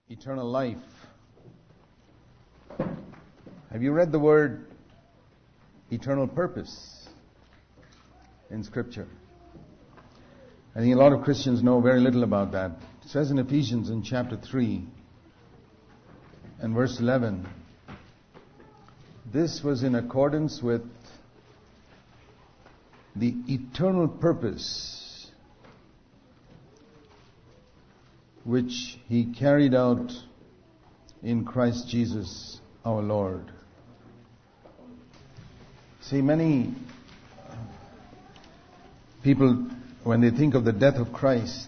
eternal life. Have you read the word eternal purpose in Scripture? I think a lot of Christians know very little about that. It says in Ephesians in chapter 3 and verse 11, this was in accordance with the eternal purpose which He carried out in Christ Jesus our Lord. See, many people, when they think of the death of Christ,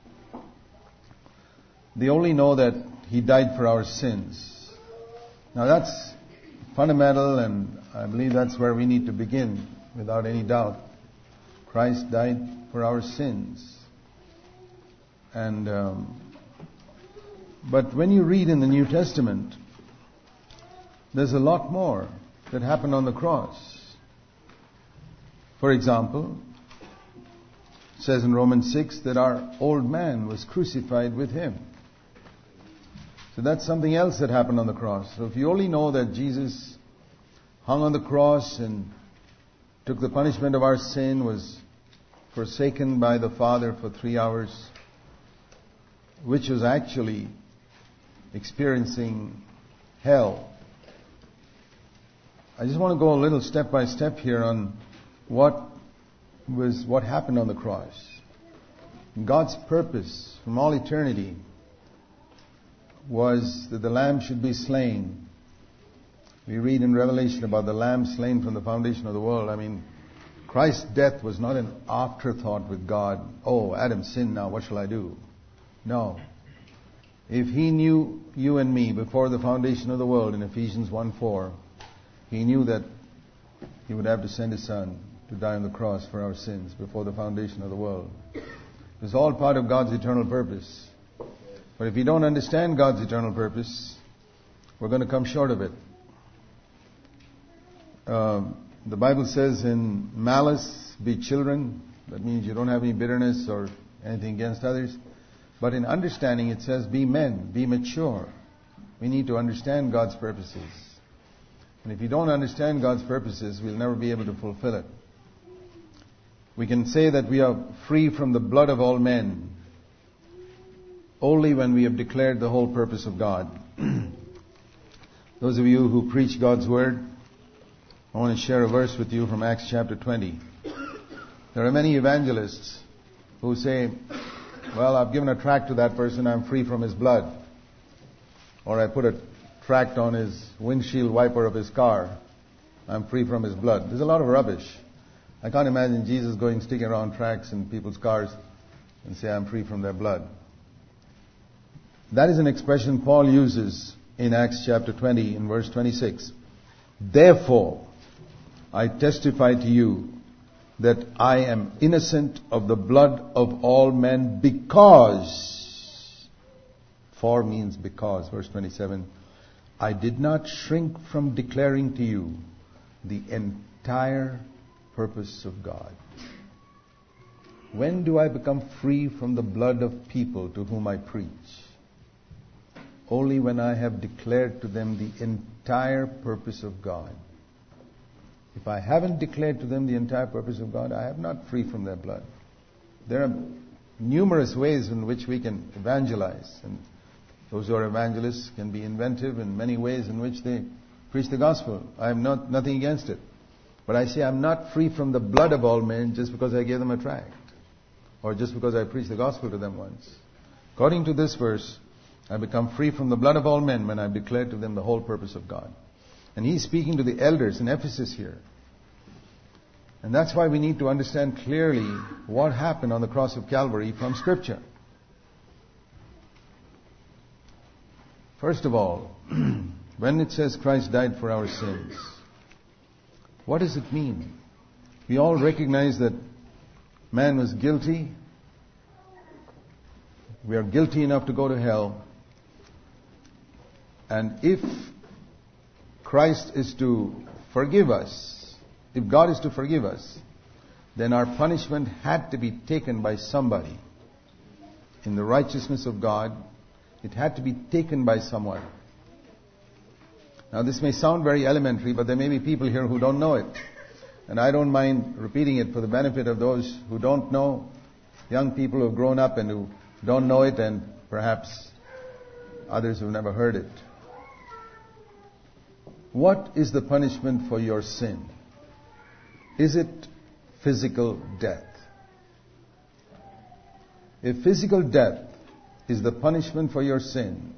they only know that He died for our sins. Now that's fundamental, and I believe that's where we need to begin, without any doubt. Christ died for our sins. And but when you read in the New Testament, there's a lot more that happened on the cross. For example, it says in Romans 6 that our old man was crucified with Him. So that's something else that happened on the cross. So if you only know that Jesus hung on the cross and took the punishment of our sin, was forsaken by the Father for 3 hours, which was actually experiencing hell. I just want to go a little step by step here on what happened on the cross. God's purpose from all eternity was that the Lamb should be slain. We read in Revelation about the Lamb slain from the foundation of the world. I mean, Christ's death was not an afterthought with God. Oh, Adam sinned, now what shall I do? No. If He knew you and me before the foundation of the world in Ephesians 1:4, He knew that He would have to send His Son to die on the cross for our sins before the foundation of the world. It was all part of God's eternal purpose. But if you don't understand God's eternal purpose, we're going to come short of it. The Bible says in malice, be children. That means you don't have any bitterness or anything against others. But in understanding, it says be men, be mature. We need to understand God's purposes. And if you don't understand God's purposes, we'll never be able to fulfill it. We can say that we are free from the blood of all men only when we have declared the whole purpose of God. Those of you who preach God's Word, I want to share a verse with you from Acts chapter 20. There are many evangelists who say, well, I've given a tract to that person, I'm free from his blood. Or I put a tract on his windshield wiper of his car, I'm free from his blood. There's a lot of rubbish. I can't imagine Jesus sticking around tracts in people's cars and say, I'm free from their blood. That is an expression Paul uses in Acts chapter 20 in verse 26. Therefore, I testify to you that I am innocent of the blood of all men because, for means because, verse 27, I did not shrink from declaring to you the entire purpose of God. When do I become free from the blood of people to whom I preach? Only when I have declared to them the entire purpose of God. If I haven't declared to them the entire purpose of God, I am not free from their blood. There are numerous ways in which we can evangelize. And those who are evangelists can be inventive in many ways in which they preach the gospel. I have nothing against it. But I say I'm not free from the blood of all men just because I gave them a tract. Or just because I preached the gospel to them once. According to this verse, I become free from the blood of all men when I declare to them the whole purpose of God. And he's speaking to the elders in Ephesus here. And that's why we need to understand clearly what happened on the cross of Calvary from Scripture. First of all, when it says Christ died for our sins, what does it mean? We all recognize that man was guilty. We are guilty enough to go to hell. And if Christ is to forgive us, if God is to forgive us, then our punishment had to be taken by somebody. In the righteousness of God, It had to be taken by someone. Now this may sound very elementary, but there may be people here who don't know it. And I don't mind repeating it for the benefit of those who don't know, young people who have grown up and who don't know it, and perhaps others who have never heard it. What is the punishment for your sin? Is it physical death? If physical death is the punishment for your sin,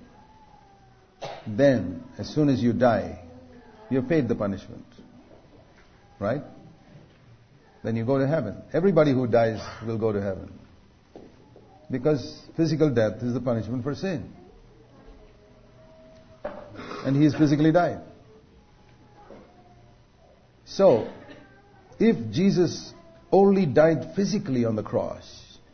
then as soon as you die, you've paid the punishment. Right? Then you go to heaven. Everybody who dies will go to heaven. Because physical death is the punishment for sin. And he has physically died. So, if Jesus only died physically on the cross,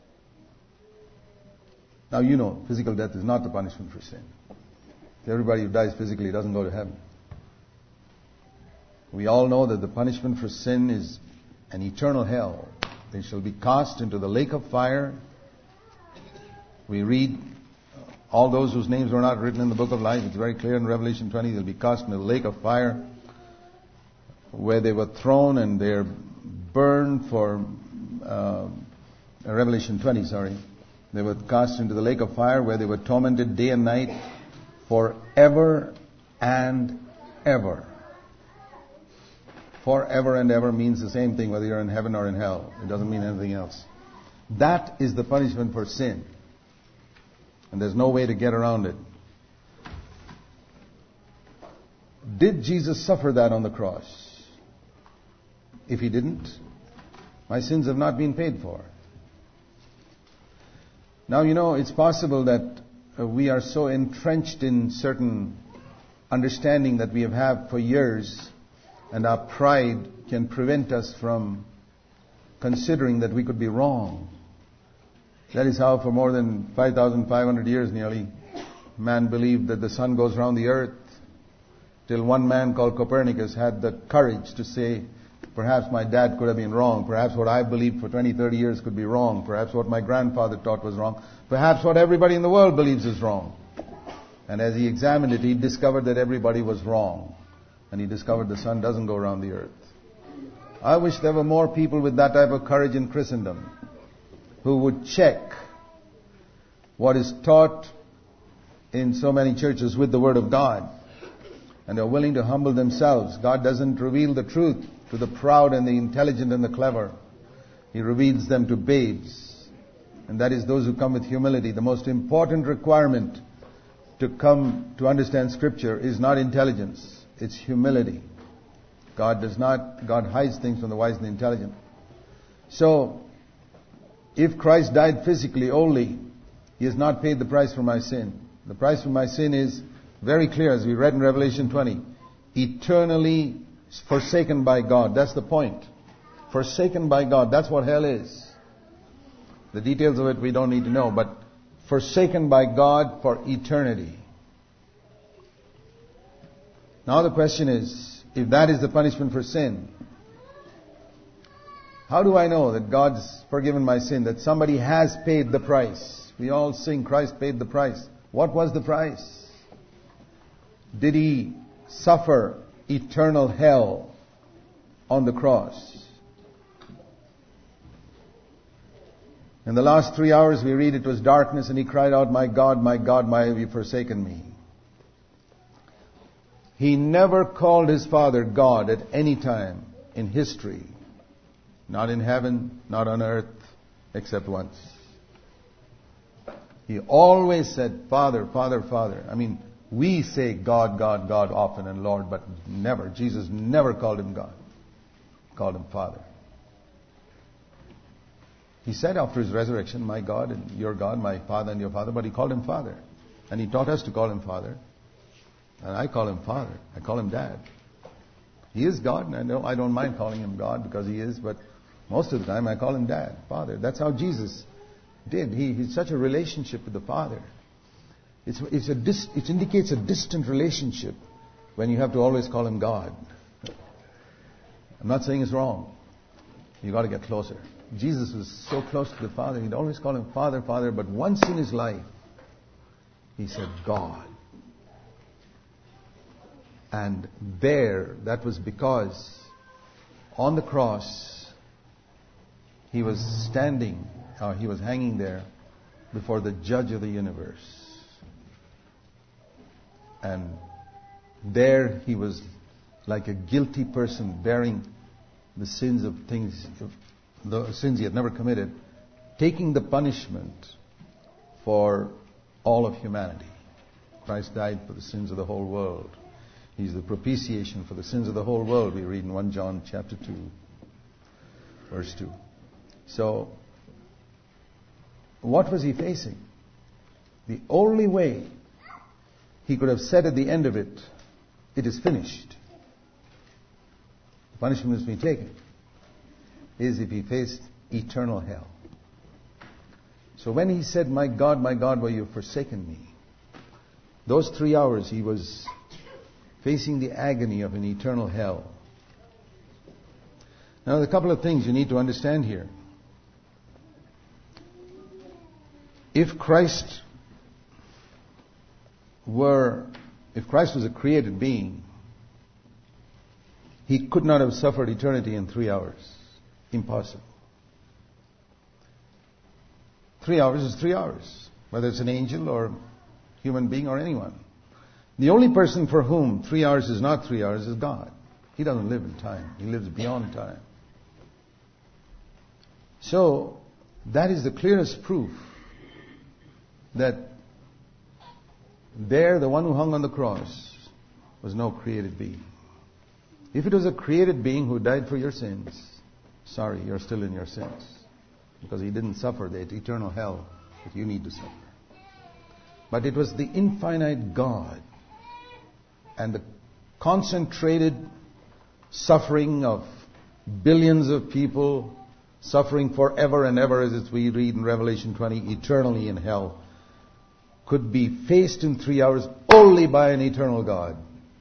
now you know physical death is not the punishment for sin. Everybody who dies physically doesn't go to heaven. We all know that the punishment for sin is an eternal hell. They shall be cast into the lake of fire. We read all those whose names were not written in the book of life. It's very clear in Revelation 20. They'll be cast into the lake of fire, where they were thrown and they're burned for Revelation 20, sorry. They were cast into the lake of fire, where they were tormented day and night forever and ever. Forever and ever means the same thing whether you're in heaven or in hell. It doesn't mean anything else. That is the punishment for sin. And there's no way to get around it. Did Jesus suffer that on the cross? If he didn't, my sins have not been paid for. Now, you know, it's possible that we are so entrenched in certain understanding that we have had for years, and our pride can prevent us from considering that we could be wrong. That is how for more than 5,500 years nearly, man believed that the sun goes around the earth, till one man called Copernicus had the courage to say, perhaps my dad could have been wrong. Perhaps what I believed for 20, 30 years could be wrong. Perhaps what my grandfather taught was wrong. Perhaps what everybody in the world believes is wrong. And as he examined it, he discovered that everybody was wrong. And he discovered the sun doesn't go around the earth. I wish there were more people with that type of courage in Christendom, who would check what is taught in so many churches with the Word of God, and are willing to humble themselves. God doesn't reveal the truth to the proud and the intelligent and the clever. He reveals them to babes. And that is those who come with humility. The most important requirement to come to understand Scripture is not intelligence. It's humility. God hides things from the wise and the intelligent. So, if Christ died physically only, He has not paid the price for my sin. The price for my sin is very clear, as we read in Revelation 20. Eternally forsaken by God. That's the point. Forsaken by God. That's what hell is. The details of it we don't need to know, but forsaken by God for eternity. Now the question is, if that is the punishment for sin, how do I know that God's forgiven my sin, that somebody has paid the price? We all sing, Christ paid the price. What was the price? Did He suffer eternal hell on the cross? In the last 3 hours we read it was darkness and He cried out, my God, why have you forsaken me? He never called His Father God at any time in history. Not in heaven, not on earth, except once. He always said, Father, Father, Father. I mean, we say God, God, God often and Lord, but never. Jesus never called Him God. He called Him Father. He said after His resurrection, my God and your God, my Father and your Father, but He called Him Father. And He taught us to call Him Father. And I call Him Father. I call Him Dad. He is God, and I don't mind calling Him God because He is, but most of the time I call Him Dad, Father. That's how Jesus did. He had such a relationship with the Father. It indicates a distant relationship when you have to always call Him God. I'm not saying it's wrong. You've got to get closer. Jesus was so close to the Father, He'd always call Him Father, Father, but once in His life, He said, God. And there, that was because on the cross, he was he was hanging there before the judge of the universe. And there he was like a guilty person bearing the sins the sins he had never committed, taking the punishment for all of humanity. Christ died for the sins of the whole world. He's the propitiation for the sins of the whole world. We read in 1 John chapter 2, verse 2. So, what was he facing? The only way he could have said at the end of it, it is finished, the punishment must be taken, is if he faced eternal hell. So when he said, my God, why you have forsaken me? Those 3 hours he was facing the agony of an eternal hell. Now, there are a couple of things you need to understand here. If Christ was a created being, he could not have suffered eternity in 3 hours. Impossible. 3 hours is 3 hours, whether it's an angel or human being or anyone. The only person for whom 3 hours is not 3 hours is God. He doesn't live in time. He lives beyond time. So, that is the clearest proof that there, the one who hung on the cross was no created being. If it was a created being who died for your sins, sorry, you're still in your sins. Because he didn't suffer the eternal hell that you need to suffer. But it was the infinite God and the concentrated suffering of billions of people suffering forever and ever, as we read in Revelation 20, eternally in hell, could be faced in 3 hours only by an eternal God.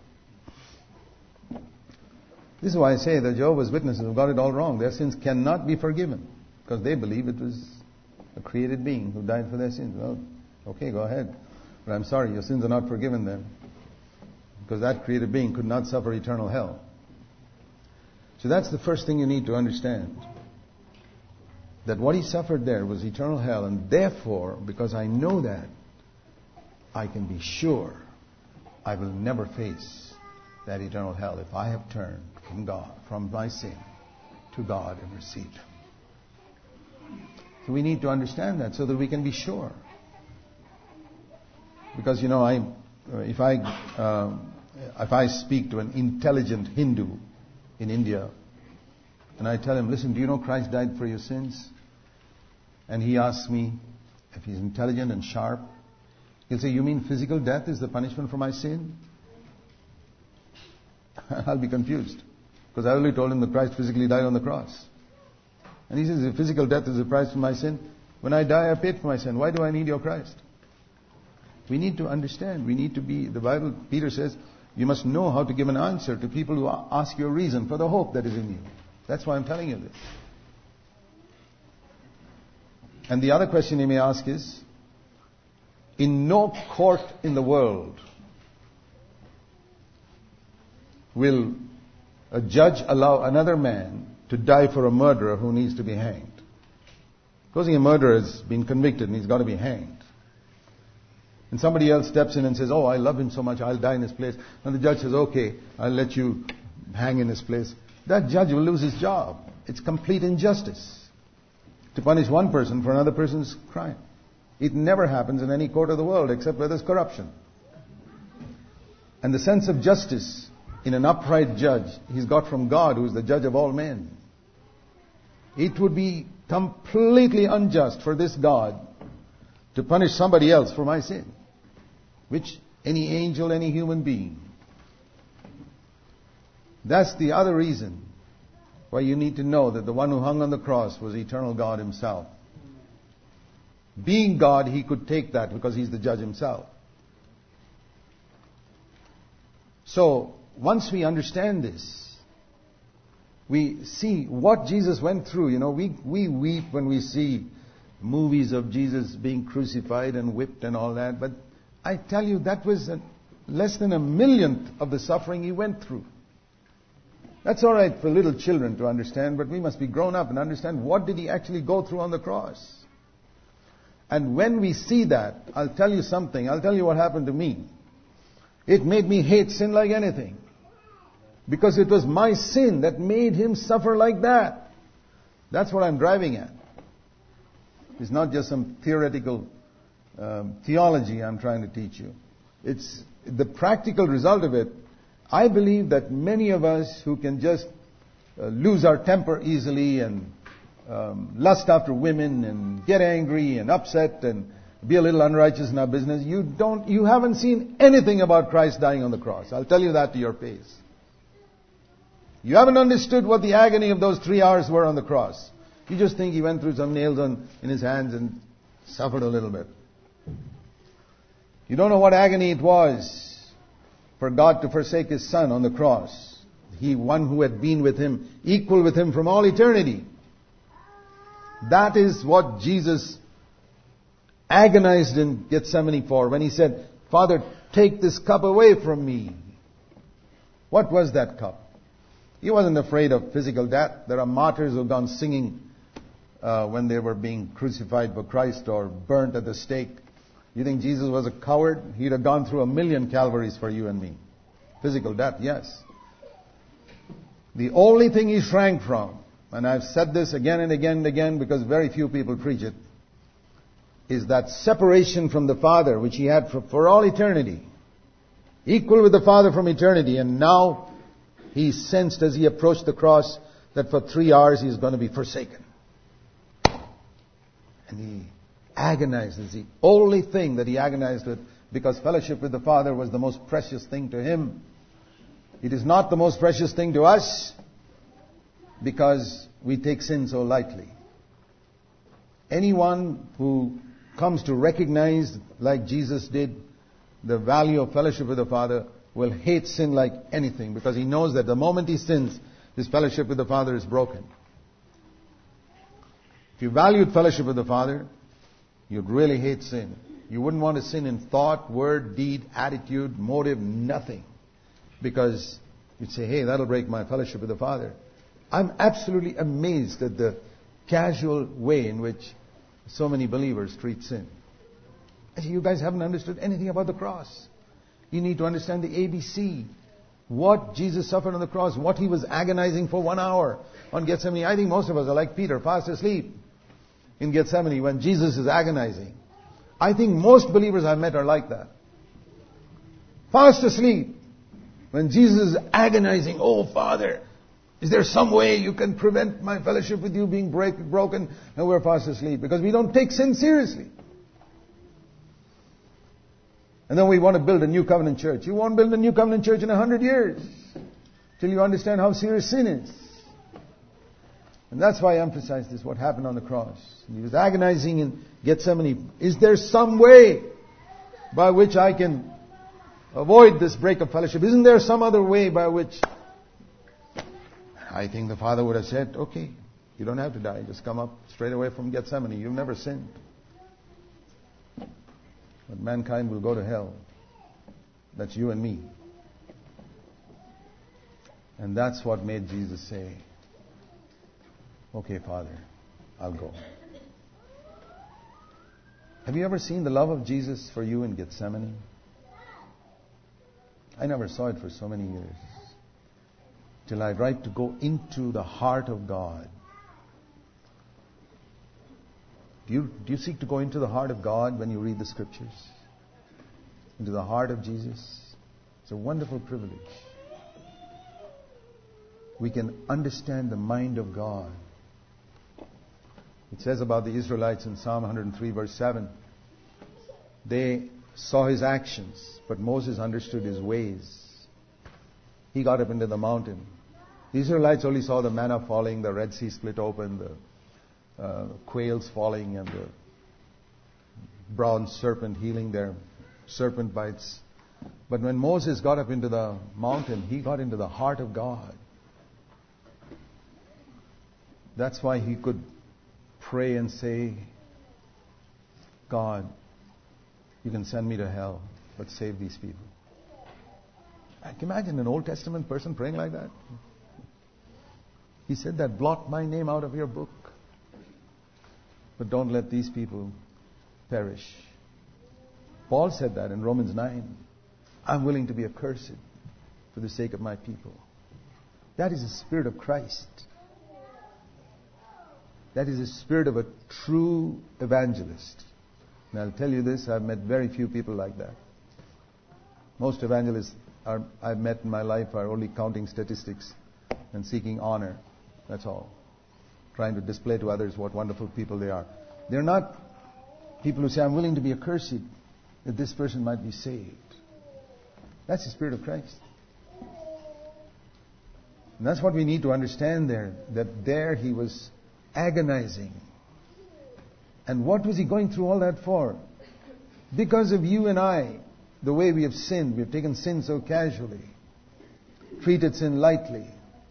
This is why I say that Jehovah's Witnesses have got it all wrong. Their sins cannot be forgiven because they believe it was a created being who died for their sins. Well, okay, go ahead. But I'm sorry, your sins are not forgiven then, because that created being could not suffer eternal hell. So that's the first thing you need to understand. That what he suffered there was eternal hell, and therefore, because I know that, I can be sure I will never face that eternal hell if I have turned from God, from my sin to God and received Him. So we need to understand that so that we can be sure. Because if I speak to an intelligent Hindu in India and I tell him, listen, do you know Christ died for your sins? And he asks me, if he's intelligent and sharp, he'll say, you mean physical death is the punishment for my sin? I'll be confused, because I only told him that Christ physically died on the cross. And he says, if physical death is the price for my sin, when I die I paid for my sin. Why do I need your Christ? We need to understand. We need to be, the Bible, Peter says, you must know how to give an answer to people who ask you a reason for the hope that is in you. That's why I'm telling you this. And the other question you may ask is, in no court in the world will a judge allow another man to die for a murderer who needs to be hanged. Supposing a murderer has been convicted and he's got to be hanged. And somebody else steps in and says, oh, I love him so much, I'll die in his place. And the judge says, okay, I'll let you hang in his place. That judge will lose his job. It's complete injustice to punish one person for another person's crime. It never happens in any court of the world except where there's corruption. And the sense of justice in an upright judge, he's got from God, who is the judge of all men. It would be completely unjust for this God to punish somebody else for my sin, which any angel, any human being. That's the other reason why you need to know that the one who hung on the cross was eternal God himself. Being God, he could take that because he's the judge himself. So, once we understand this, we see what Jesus went through. We weep when we see movies of Jesus being crucified and whipped and all that, but I tell you, that was less than a millionth of the suffering he went through. That's all right for little children to understand, but we must be grown up and understand what did he actually go through on the cross. And when we see that, I'll tell you something. I'll tell you what happened to me. It made me hate sin like anything. Because it was my sin that made him suffer like that. That's what I'm driving at. It's not just some theoretical theology I'm trying to teach you. It's the practical result of it. I believe that many of us who can just lose our temper easily and lust after women and get angry and upset and be a little unrighteous in our business, you haven't seen anything about Christ dying on the cross. I'll tell you that to your face. You haven't understood what the agony of those 3 hours were on the cross. You just think he went through some nails in his hands and suffered a little bit. You don't know what agony it was for God to forsake his Son on the cross. He, one who had been with him, equal with him from all eternity. That is what Jesus agonized in Gethsemane for when he said, Father, take this cup away from me. What was that cup? He wasn't afraid of physical death. There are martyrs who have gone singing when they were being crucified for Christ or burnt at the stake. You think Jesus was a coward? He'd have gone through 1,000,000 Calvaries for you and me. Physical death, yes. The only thing he shrank from, and I've said this again and again and again because very few people preach it, is that separation from the Father which he had for all eternity. Equal with the Father from eternity. And now he sensed as he approached the cross that for 3 hours he is going to be forsaken. And he agonized. It's the only thing that he agonized with, because fellowship with the Father was the most precious thing to him. It is not the most precious thing to us because we take sin so lightly. Anyone who comes to recognize, like Jesus did, the value of fellowship with the Father will hate sin like anything, because he knows that the moment he sins, his fellowship with the Father is broken. If you valued fellowship with the Father, you'd really hate sin. You wouldn't want to sin in thought, word, deed, attitude, motive, nothing. Because you'd say, hey, that'll break my fellowship with the Father. I'm absolutely amazed at the casual way in which so many believers treat sin. I say, you guys haven't understood anything about the cross. You need to understand the ABC. What Jesus suffered on the cross, what he was agonizing for 1 hour on Gethsemane. I think most of us are like Peter, fast asleep in Gethsemane when Jesus is agonizing. I think most believers I've met are like that. Fast asleep when Jesus is agonizing. Oh, Father, is there some way you can prevent my fellowship with you being broken? And we're fast asleep because we don't take sin seriously. And then we want to build a new covenant church. You won't build a new covenant church in 100 years till you understand how serious sin is. And that's why I emphasize this, what happened on the cross. He was agonizing in Gethsemane. Is there some way by which I can avoid this break of fellowship? Isn't there some other way by which... I think the Father would have said, okay, you don't have to die. Just come up straight away from Gethsemane. You've never sinned. But mankind will go to hell. That's you and me. And that's what made Jesus say, okay, Father, I'll go. Have you ever seen the love of Jesus for you in Gethsemane? I never saw it for so many years. Till I tried to go into the heart of God. Do you seek to go into the heart of God when you read the Scriptures? Into the heart of Jesus? It's a wonderful privilege. We can understand the mind of God. It says about the Israelites in Psalm 103 verse 7, they saw his actions, but Moses understood his ways. He got up into the mountain. The Israelites only saw the manna falling, the Red Sea split open, the quails falling, and the bronze serpent healing their serpent bites. But when Moses got up into the mountain, he got into the heart of God. That's why he could pray and say, God, you can send me to hell. but save these people. I can imagine an Old Testament person praying like that. He said that, blot my name out of your book, but don't let these people perish. Paul said that in Romans 9. I'm willing to be accursed for the sake of my people. That is the spirit of Christ. That is the spirit of a true evangelist. And I'll tell you this, I've met very few people like that. Most evangelists I've met in my life are only counting statistics and seeking honor. That's all. Trying to display to others what wonderful people they are. They're not people who say, I'm willing to be accursed that this person might be saved. That's the Spirit of Christ. And that's what we need to understand there. That there he was agonizing. And what was he going through all that for? Because of you and I, the way we have sinned. We have taken sin so casually. Treated sin lightly.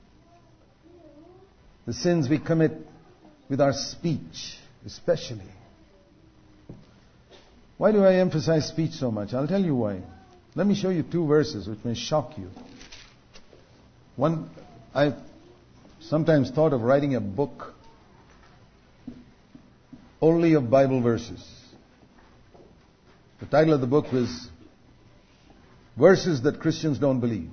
The sins we commit with our speech, especially. Why do I emphasize speech so much? I'll tell you why. Let me show you two verses which may shock you. One, I've sometimes thought of writing a book only of Bible verses. The title of the book was Verses That Christians Don't Believe,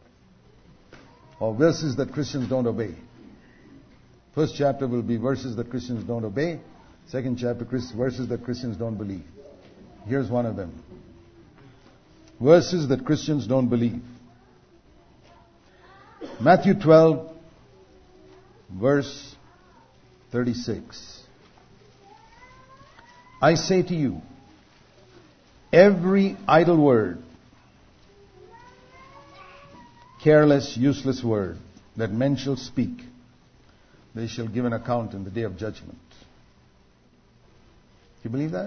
or Verses That Christians Don't Obey. First chapter will be Verses That Christians Don't Obey. Second chapter, Verses That Christians Don't Believe. Here's one of them. Verses that Christians don't believe. Matthew 12, verse 36. I say to you, every idle word, careless, useless word that men shall speak, they shall give an account in the day of judgment. Do you believe that?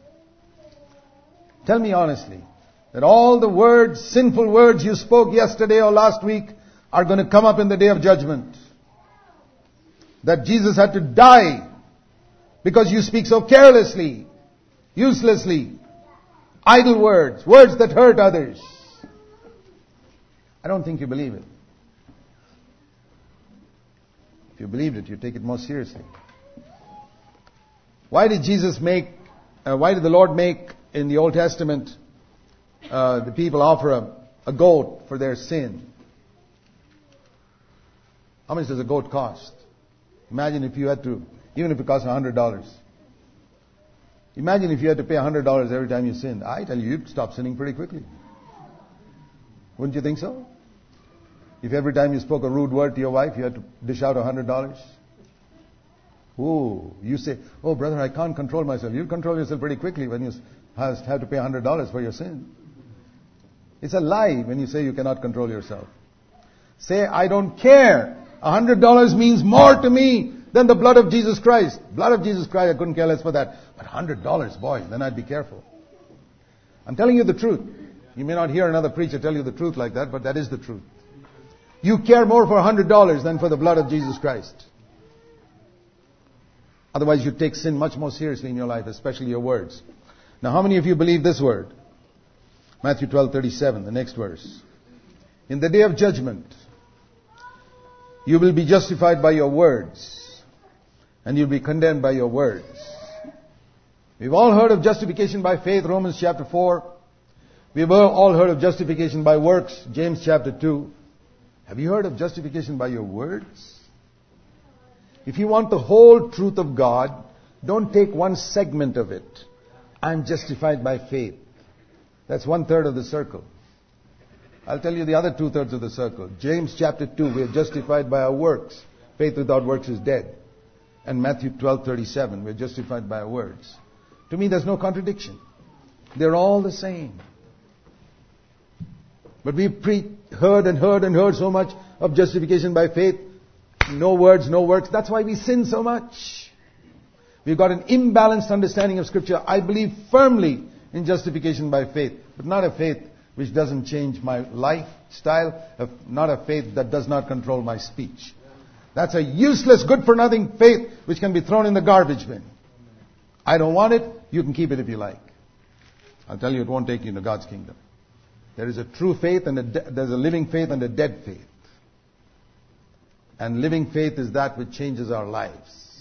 Tell me honestly, that all the words, sinful words you spoke yesterday or last week are going to come up in the day of judgment. That Jesus had to die because you speak so carelessly, uselessly, idle words, words that hurt others. I don't think you believe it. If you believed it, you'd take it more seriously. Why did the Lord make in the Old Testament the people offer a goat for their sin? How much does a goat cost? Imagine if you had to, even if it costs $100. Imagine if you had to pay $100 every time you sinned. I tell you, you'd stop sinning pretty quickly. Wouldn't you think so? If every time you spoke a rude word to your wife, you had to dish out $100. Oh, you say, oh brother, I can't control myself. You'll control yourself pretty quickly when you have to pay $100 for your sin. It's a lie when you say you cannot control yourself. Say, I don't care. $100 means more to me than the blood of Jesus Christ. Blood of Jesus Christ, I couldn't care less for that. But $100, boy, then I'd be careful. I'm telling you the truth. You may not hear another preacher tell you the truth like that, but that is the truth. You care more for $100 than for the blood of Jesus Christ. Otherwise you take sin much more seriously in your life, especially your words. Now how many of you believe this word? Matthew 12:37, the next verse. In the day of judgment, you will be justified by your words, and you'll be condemned by your words. We've all heard of justification by faith, Romans chapter 4. We've all heard of justification by works, James chapter 2. Have you heard of justification by your words? If you want the whole truth of God, don't take one segment of it. I'm justified by faith. That's 1/3 of the circle. I'll tell you the other 2/3 of the circle. James chapter 2, we are justified by our works. Faith without works is dead. And Matthew 12:37, we are justified by our words. To me, there's no contradiction. They're all the same. But we've heard so much of justification by faith. No words, no works. That's why we sin so much. We've got an imbalanced understanding of Scripture. I believe firmly in justification by faith, but not a faith which doesn't change my lifestyle, not a faith that does not control my speech. That's a useless, good-for-nothing faith which can be thrown in the garbage bin. I don't want it. You can keep it if you like. I'll tell you, it won't take you into God's kingdom. There is a true faith and there's a living faith and a dead faith. And living faith is that which changes our lives.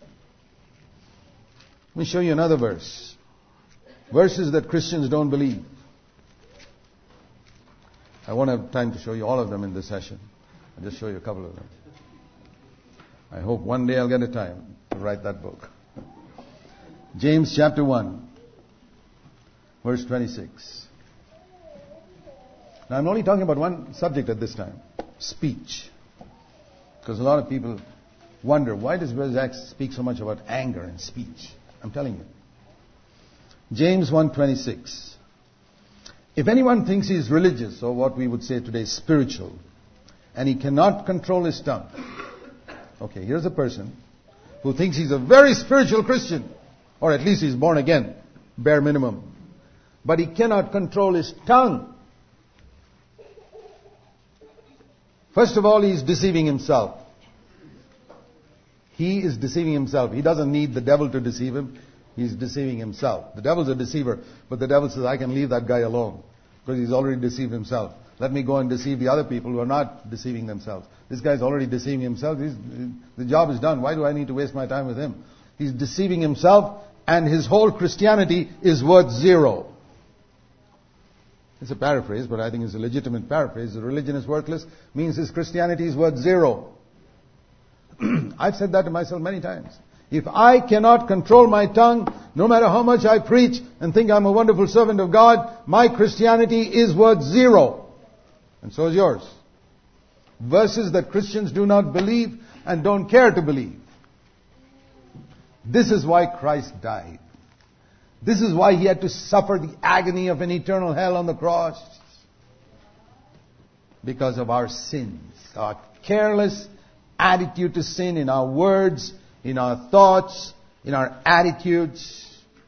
Let me show you another verse. Verses that Christians don't believe. I won't have time to show you all of them in this session. I'll just show you a couple of them. I hope one day I'll get a time to write that book. James chapter 1, verse 26. Now I'm only talking about one subject at this time. Speech. Because a lot of people wonder, why does Brother Zach speak so much about anger and speech? I'm telling you. James 1:26. If anyone thinks he is religious, or what we would say today spiritual, and he cannot control his tongue. Okay, here's a person who thinks he's a very spiritual Christian, or at least he's born again, bare minimum. But he cannot control his tongue. First of all, he's deceiving himself. He is deceiving himself. He doesn't need the devil to deceive him. He's deceiving himself. The devil's a deceiver, but the devil says, I can leave that guy alone because he's already deceived himself. Let me go and deceive the other people who are not deceiving themselves. This guy's already deceiving himself. The job is done. Why do I need to waste my time with him? He's deceiving himself, and his whole Christianity is worth zero. It's a paraphrase, but I think it's a legitimate paraphrase. The religion is worthless means his Christianity is worth zero. I've said that to myself many times. If I cannot control my tongue, no matter how much I preach and think I'm a wonderful servant of God, my Christianity is worth zero. And so is yours. Verses that Christians do not believe and don't care to believe. This is why Christ died. This is why He had to suffer the agony of an eternal hell on the cross. Because of our sins. Our careless attitude to sin in our words, in our thoughts, in our attitudes.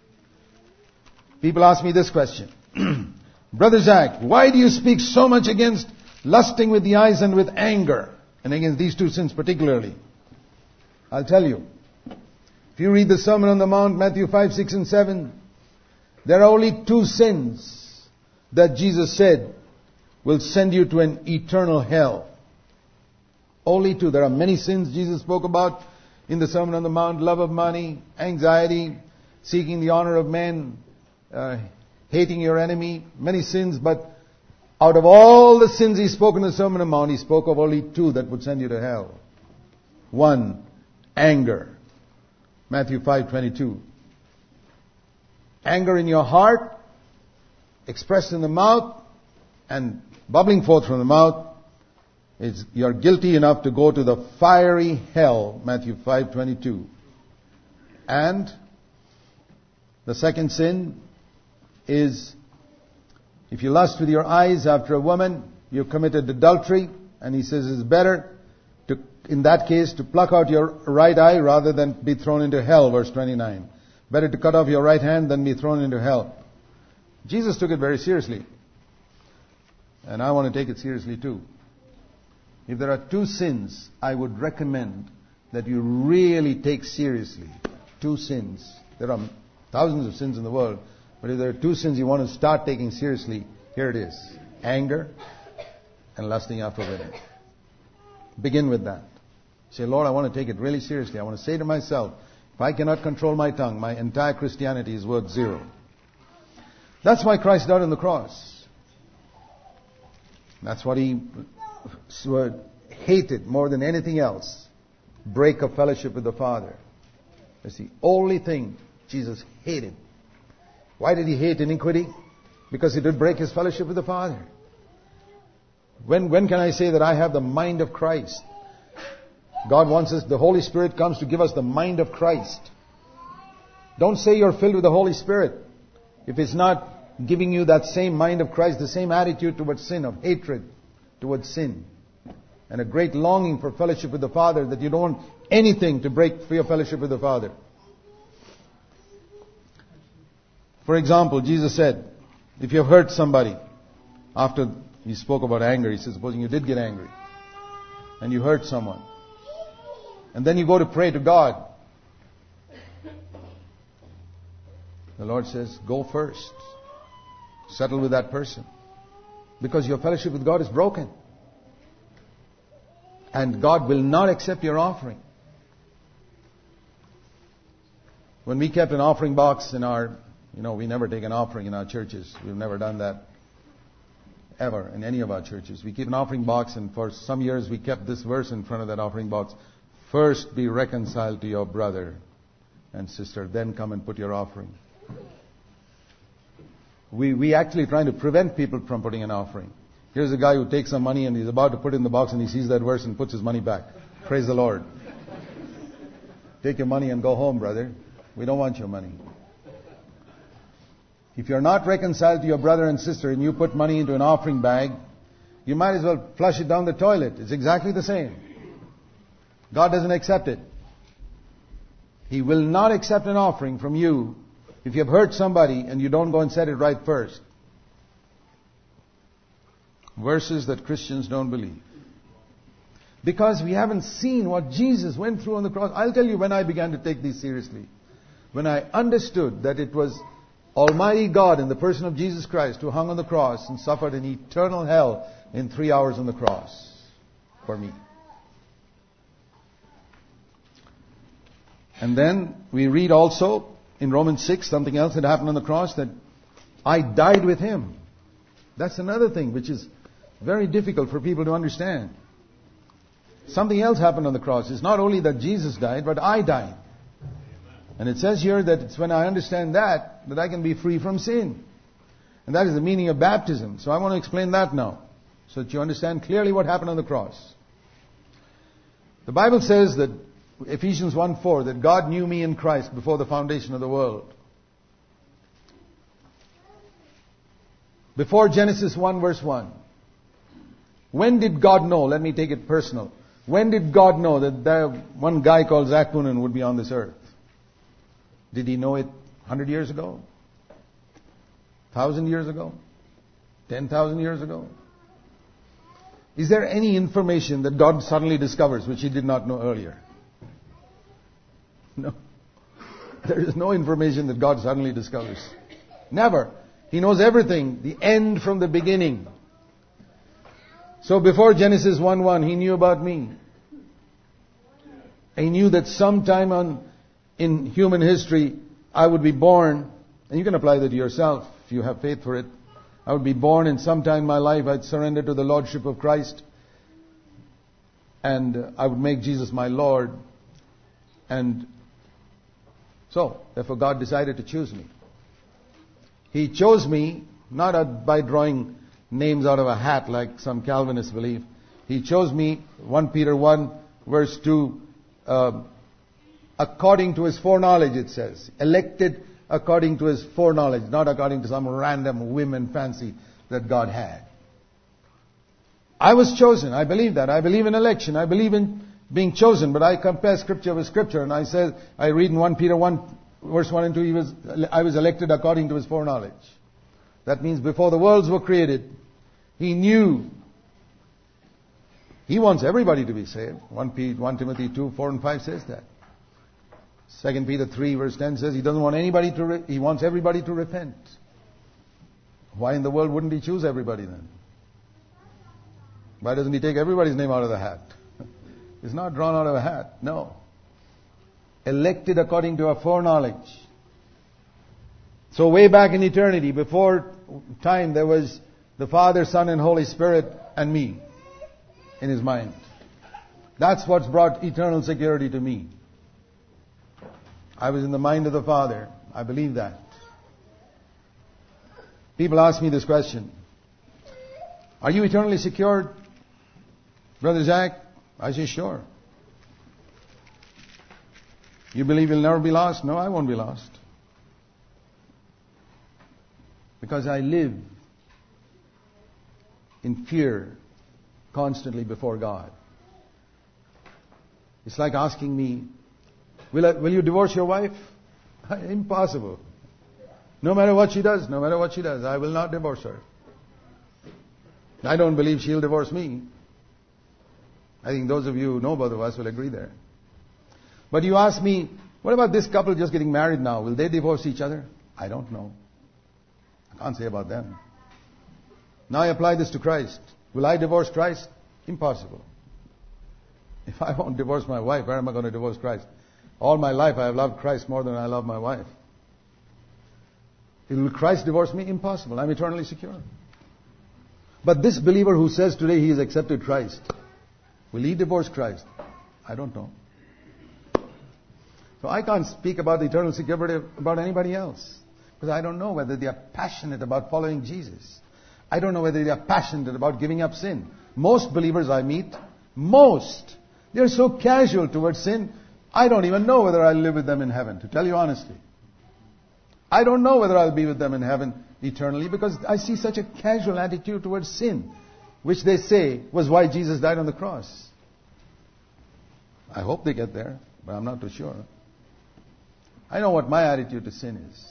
People ask me this question. Brother Zach, why do you speak so much against lusting with the eyes and with anger? And against these two sins particularly. I'll tell you. If you read the Sermon on the Mount, Matthew 5, 6 and 7, there are only two sins that Jesus said will send you to an eternal hell. Only two. There are many sins Jesus spoke about in the Sermon on the Mount. Love of money, anxiety, seeking the honor of men, hating your enemy. Many sins, but out of all the sins He spoke in the Sermon on the Mount, He spoke of only two that would send you to hell. One, anger. Matthew 5:22. Anger in your heart, expressed in the mouth, and bubbling forth from the mouth, you're guilty enough to go to the fiery hell, Matthew 5:22. And the second sin is, if you lust with your eyes after a woman, you've committed adultery, and He says it's better to, in that case, to pluck out your right eye rather than be thrown into hell, verse 29. Better to cut off your right hand than be thrown into hell. Jesus took it very seriously. And I want to take it seriously too. If there are two sins I would recommend that you really take seriously, two sins. There are thousands of sins in the world, but if there are two sins you want to start taking seriously, here it is. Anger and lusting after women. Begin with that. Say, Lord, I want to take it really seriously. I want to say to myself, if I cannot control my tongue, my entire Christianity is worth zero. That's why Christ died on the cross. That's what He hated more than anything else. Break of fellowship with the Father. That's the only thing Jesus hated. Why did He hate iniquity? Because it did break His fellowship with the Father. When can I say that I have the mind of Christ? God wants us, the Holy Spirit comes to give us the mind of Christ. Don't say you're filled with the Holy Spirit if it's not giving you that same mind of Christ, the same attitude towards sin, of hatred towards sin, and a great longing for fellowship with the Father, that you don't want anything to break for your fellowship with the Father. For example, Jesus said, if you have hurt somebody, after He spoke about anger, He said, supposing you did get angry, and you hurt someone, and then you go to pray to God, the Lord says, go first. Settle with that person. Because your fellowship with God is broken. And God will not accept your offering. When we kept an offering box in our, we never take an offering in our churches. We've never done that ever in any of our churches. We keep an offering box, and for some years we kept this verse in front of that offering box. First be reconciled to your brother and sister, then come and put your offering. We actually trying to prevent people from putting an offering. Here's a guy who takes some money and he's about to put it in the box and he sees that verse and puts his money back. Praise the Lord. Take your money and go home, brother. We don't want your money. If you're not reconciled to your brother and sister and you put money into an offering bag, you might as well flush it down the toilet. It's exactly the same. God doesn't accept it. He will not accept an offering from you if you have hurt somebody and you don't go and set it right first. Verses that Christians don't believe. Because we haven't seen what Jesus went through on the cross. I'll tell you when I began to take these seriously. When I understood that it was Almighty God in the person of Jesus Christ who hung on the cross and suffered an eternal hell in 3 hours on the cross for me. And then we read also in Romans 6, something else that happened on the cross, that I died with Him. That's another thing which is very difficult for people to understand. Something else happened on the cross. It's not only that Jesus died, but I died. And it says here that it's when I understand that I can be free from sin. And that is the meaning of baptism. So I want to explain that now, so that you understand clearly what happened on the cross. The Bible says that, Ephesians 1:4, that God knew me in Christ before the foundation of the world. Before Genesis 1 verse 1. When did God know? Let me take it personal. When did God know that one guy called Zach Poonen would be on this earth? Did He know it 100 years ago? 1,000 years ago? 10,000 years ago? Is there any information that God suddenly discovers which He did not know earlier? No. There is no information that God suddenly discovers. Never. He knows everything, the end from the beginning. So before Genesis 1:1, He knew about me. He knew that sometime in human history I would be born, and you can apply that to yourself if you have faith for it. I would be born, and sometime in my life I'd surrender to the Lordship of Christ, and I would make Jesus my Lord. And so, therefore God decided to choose me. He chose me not by drawing names out of a hat like some Calvinists believe. He chose me, 1 Peter 1 verse 2, according to His foreknowledge, it says. Elected according to His foreknowledge, not according to some random whim and fancy that God had. I was chosen. I believe that. I believe in election. I believe in being chosen. But I compare Scripture with Scripture. And I read in 1 Peter 1 verse 1 and 2, I was elected according to His foreknowledge. That means before the worlds were created, He knew. He wants everybody to be saved. 1 Timothy 2, 4 and 5 says that. 2 Peter 3 verse 10 says He doesn't want anybody He wants everybody to repent. Why in the world wouldn't He choose everybody then? Why doesn't He take everybody's name out of the hat? It's not drawn out of a hat. No. Elected according to our foreknowledge. So way back in eternity, before time, there was the Father, Son, and Holy Spirit and me in His mind. That's what's brought eternal security to me. I was in the mind of the Father. I believe that. People ask me this question. Are you eternally secured, Brother Zach? I say, sure. You believe you'll never be lost? No, I won't be lost. Because I live in fear constantly before God. It's like asking me, will you divorce your wife? Impossible. No matter what she does, I will not divorce her. I don't believe she'll divorce me. I think those of you who know both of us will agree there. But you ask me, what about this couple just getting married now? Will they divorce each other? I don't know. I can't say about them. Now I apply this to Christ. Will I divorce Christ? Impossible. If I won't divorce my wife, where am I going to divorce Christ? All my life I have loved Christ more than I love my wife. Will Christ divorce me? Impossible. I'm eternally secure. But this believer who says today he has accepted Christ, will he divorce Christ? I don't know. So I can't speak about the eternal security about anybody else. Because I don't know whether they are passionate about following Jesus. I don't know whether they are passionate about giving up sin. Most believers I meet, they're so casual towards sin, I don't even know whether I'll live with them in heaven, to tell you honestly. I don't know whether I'll be with them in heaven eternally because I see such a casual attitude towards sin, which they say was why Jesus died on the cross. I hope they get there, but I'm not too sure. I know what my attitude to sin is.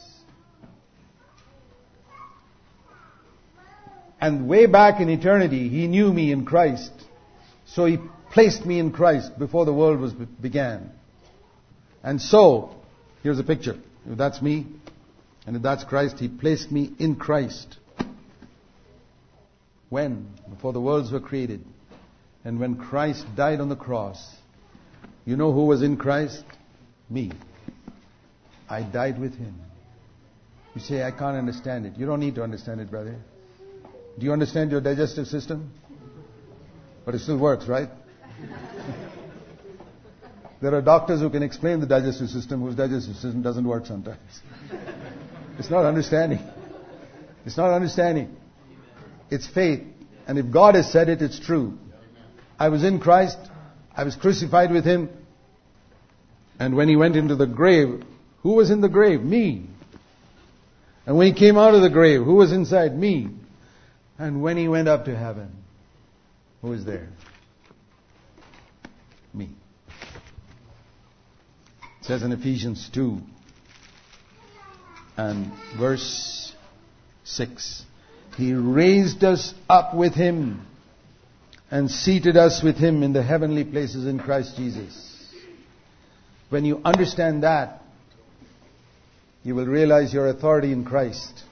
And way back in eternity, He knew me in Christ. So He placed me in Christ before the world began. And so, here's a picture. If that's me, and if that's Christ, He placed me in Christ. When? Before the worlds were created. And when Christ died on the cross, you know who was in Christ? Me. I died with Him. You say, I can't understand it. You don't need to understand it, brother. Do you understand your digestive system? But it still works, right? There are doctors who can explain the digestive system whose digestive system doesn't work sometimes. It's not understanding. It's not understanding. It's faith. And if God has said it, it's true. I was in Christ. I was crucified with Him. And when He went into the grave, who was in the grave? Me. And when He came out of the grave, who was inside? Me. And when He went up to heaven, who was there? Me. It says in Ephesians 2 and verse 6, He raised us up with Him and seated us with Him in the heavenly places in Christ Jesus. When you understand that, you will realize your authority in Christ.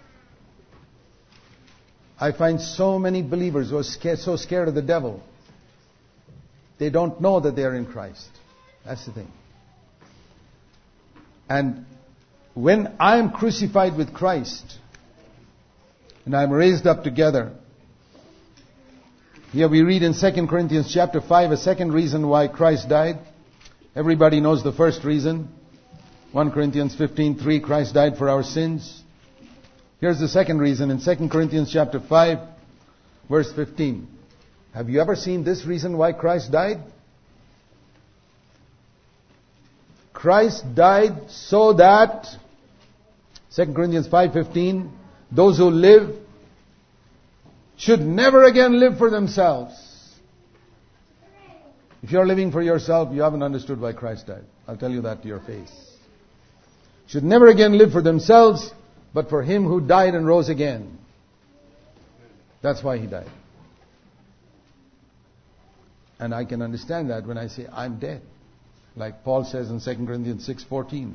I find so many believers who are so scared of the devil. They don't know that they are in Christ. That's the thing. And when I am crucified with Christ and I am raised up together, here we read in 2 Corinthians chapter 5 a second reason why Christ died. Everybody knows the first reason. 1 Corinthians 15:3, Christ died for our sins. Here's the second reason in 2 Corinthians chapter 5, verse 15. Have you ever seen this reason why Christ died? Christ died so that, 2 Corinthians 5:15, those who live should never again live for themselves. If you're living for yourself, you haven't understood why Christ died. I'll tell you that to your face. Should never again live for themselves, but for Him who died and rose again. That's why He died. And I can understand that when I say, I'm dead. Like Paul says in 2 Corinthians 6:14.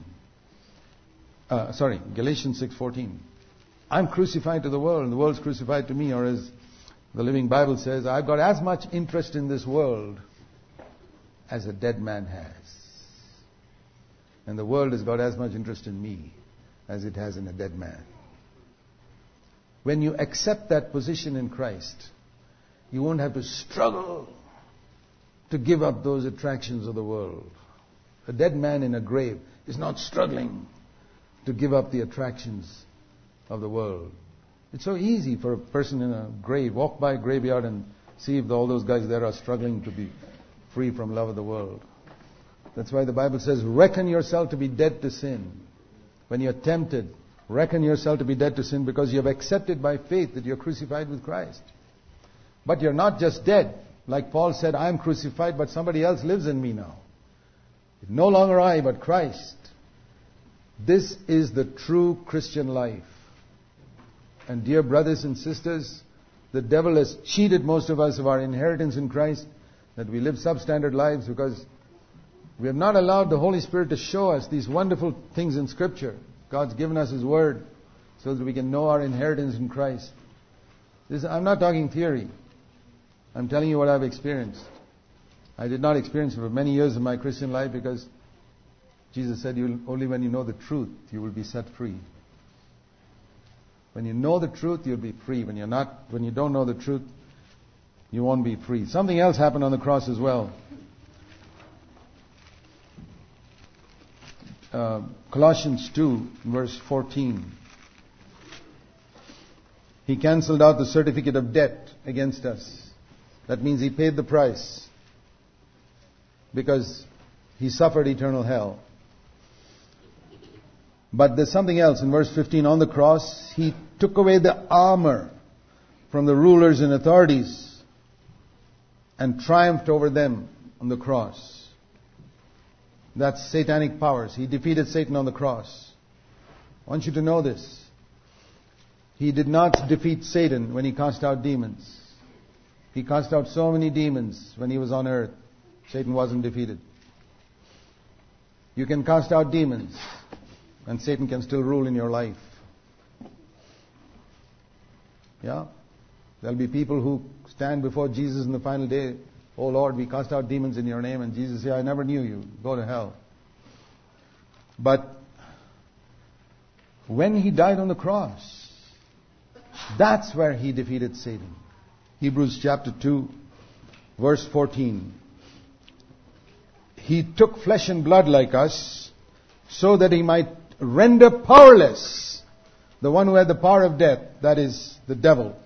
Galatians 6:14. I'm crucified to the world and the world's crucified to me. Or as the Living Bible says, I've got as much interest in this world as a dead man has. And the world has got as much interest in me as it has in a dead man. When you accept that position in Christ, you won't have to struggle to give up those attractions of the world. A dead man in a grave is not struggling to give up the attractions of the world. It's so easy for a person in a grave, walk by a graveyard and see if all those guys there are struggling to be free from love of the world. That's why the Bible says, reckon yourself to be dead to sin. When you're tempted, reckon yourself to be dead to sin because you have accepted by faith that you're crucified with Christ. But you're not just dead. Like Paul said, I am crucified, but somebody else lives in me now. No longer I, but Christ. This is the true Christian life. And dear brothers and sisters, the devil has cheated most of us of our inheritance in Christ, that we live substandard lives because we have not allowed the Holy Spirit to show us these wonderful things in Scripture. God's given us His Word so that we can know our inheritance in Christ. I'm not talking theory. I'm telling you what I've experienced. I did not experience it for many years of my Christian life because Jesus said, only when you know the truth, you will be set free. When you know the truth, you'll be free. When you don't know the truth, you won't be free. Something else happened on the cross as well. Colossians 2, verse 14. He cancelled out the certificate of debt against us. That means He paid the price because He suffered eternal hell. But there's something else. In verse 15, on the cross, He took away the armor from the rulers and authorities and triumphed over them on the cross. That's satanic powers. He defeated Satan on the cross. I want you to know this. He did not defeat Satan when He cast out demons. He cast out so many demons when He was on earth. Satan wasn't defeated. You can cast out demons, and Satan can still rule in your life. Yeah? There'll be people who stand before Jesus in the final day. Oh Lord, we cast out demons in your name. And Jesus says, I never knew you. Go to hell. But when He died on the cross, that's where He defeated Satan. Hebrews chapter 2, verse 14. He took flesh and blood like us, so that He might render powerless the one who had the power of death, that is, the devil.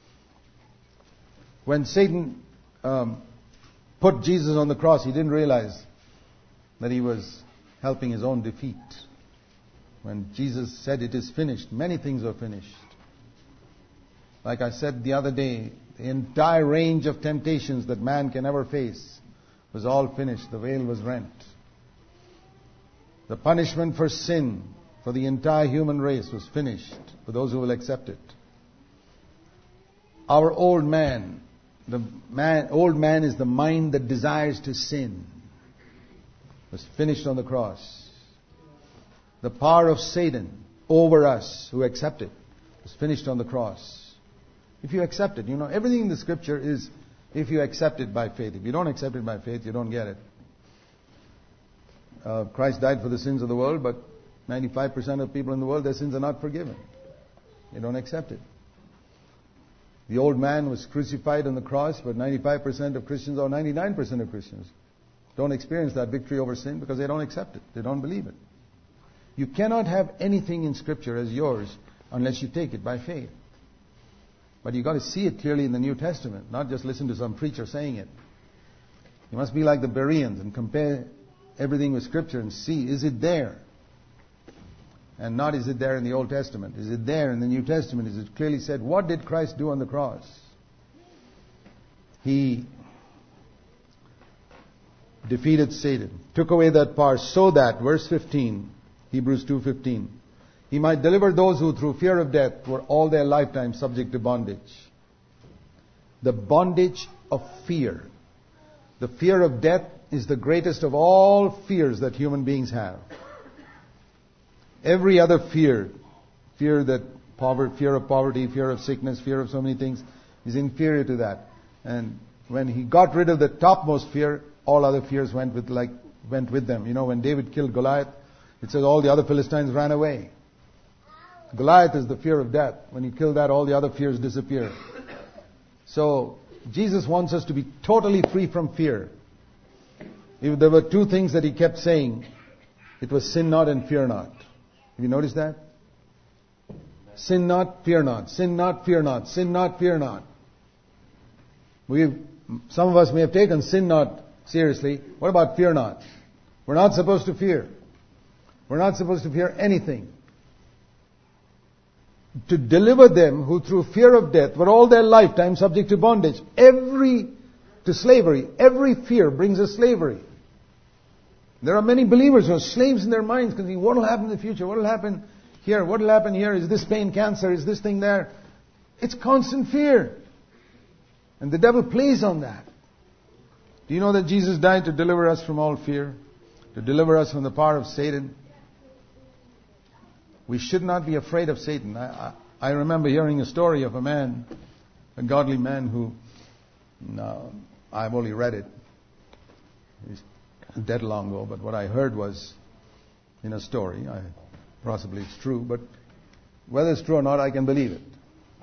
When Satan put Jesus on the cross, he didn't realize that he was helping his own defeat. When Jesus said, it is finished, many things were finished. Like I said the other day, the entire range of temptations that man can ever face was all finished. The veil was rent. The punishment for sin for the entire human race was finished for those who will accept it. Our old man, old man is the mind that desires to sin, was finished on the cross. The power of Satan over us who accept it was finished on the cross. If you accept it, everything in the Scripture is if you accept it by faith. If you don't accept it by faith, you don't get it. Christ died for the sins of the world, but 95% of people in the world, their sins are not forgiven. They don't accept it. The old man was crucified on the cross, but 95% of Christians, or 99% of Christians, don't experience that victory over sin because they don't accept it. They don't believe it. You cannot have anything in Scripture as yours unless you take it by faith. But you've got to see it clearly in the New Testament, not just listen to some preacher saying it. You must be like the Bereans and compare everything with Scripture and see, is it there? And not is it there in the Old Testament. Is it there in the New Testament? Is it clearly said, what did Christ do on the cross? He defeated Satan, took away that power so that, verse 15, Hebrews 2:15, He might deliver those who through fear of death were all their lifetime subject to bondage. The bondage of fear. The fear of death is the greatest of all fears that human beings have. Every other fear of poverty, fear of sickness, fear of so many things, is inferior to that. And when He got rid of the topmost fear, all other fears went with them. When David killed Goliath, it says all the other Philistines ran away. Goliath is the fear of death. When He killed that, all the other fears disappear. So, Jesus wants us to be totally free from fear. If there were two things that He kept saying, it was sin not and fear not. Have you noticed that? Sin not, fear not. Sin not, fear not. Sin not, fear not. Some of us may have taken sin not seriously. What about fear not? We're not supposed to fear. We're not supposed to fear anything. To deliver them who through fear of death were all their lifetime subject to bondage. To slavery. Every fear brings us slavery. There are many believers who are slaves in their minds because what will happen in the future? What will happen here? What will happen here? Is this pain cancer? Is this thing there? It's constant fear. And the devil plays on that. Do you know that Jesus died to deliver us from all fear? To deliver us from the power of Satan? We should not be afraid of Satan. I remember hearing a story of a man, a godly man who, now, I've only read it. He's dead long ago, but what I heard was in a story. Possibly it's true, but whether it's true or not, I can believe it.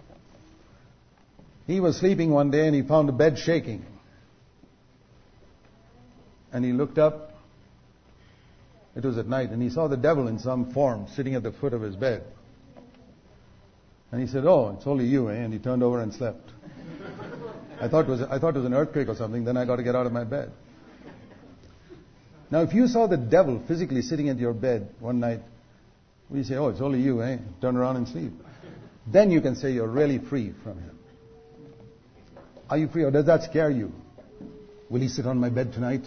He was sleeping one day and he found the bed shaking. And he looked up. It was at night, and he saw the devil in some form sitting at the foot of his bed. And he said, "Oh, it's only you, eh?" And he turned over and slept. I thought it was an earthquake or something. Then I got to get out of my bed. Now, if you saw the devil physically sitting at your bed one night, will you say, "Oh, it's only you, eh?" Turn around and sleep. Then you can say you're really free from him. Are you free, or does that scare you? Will he sit on my bed tonight?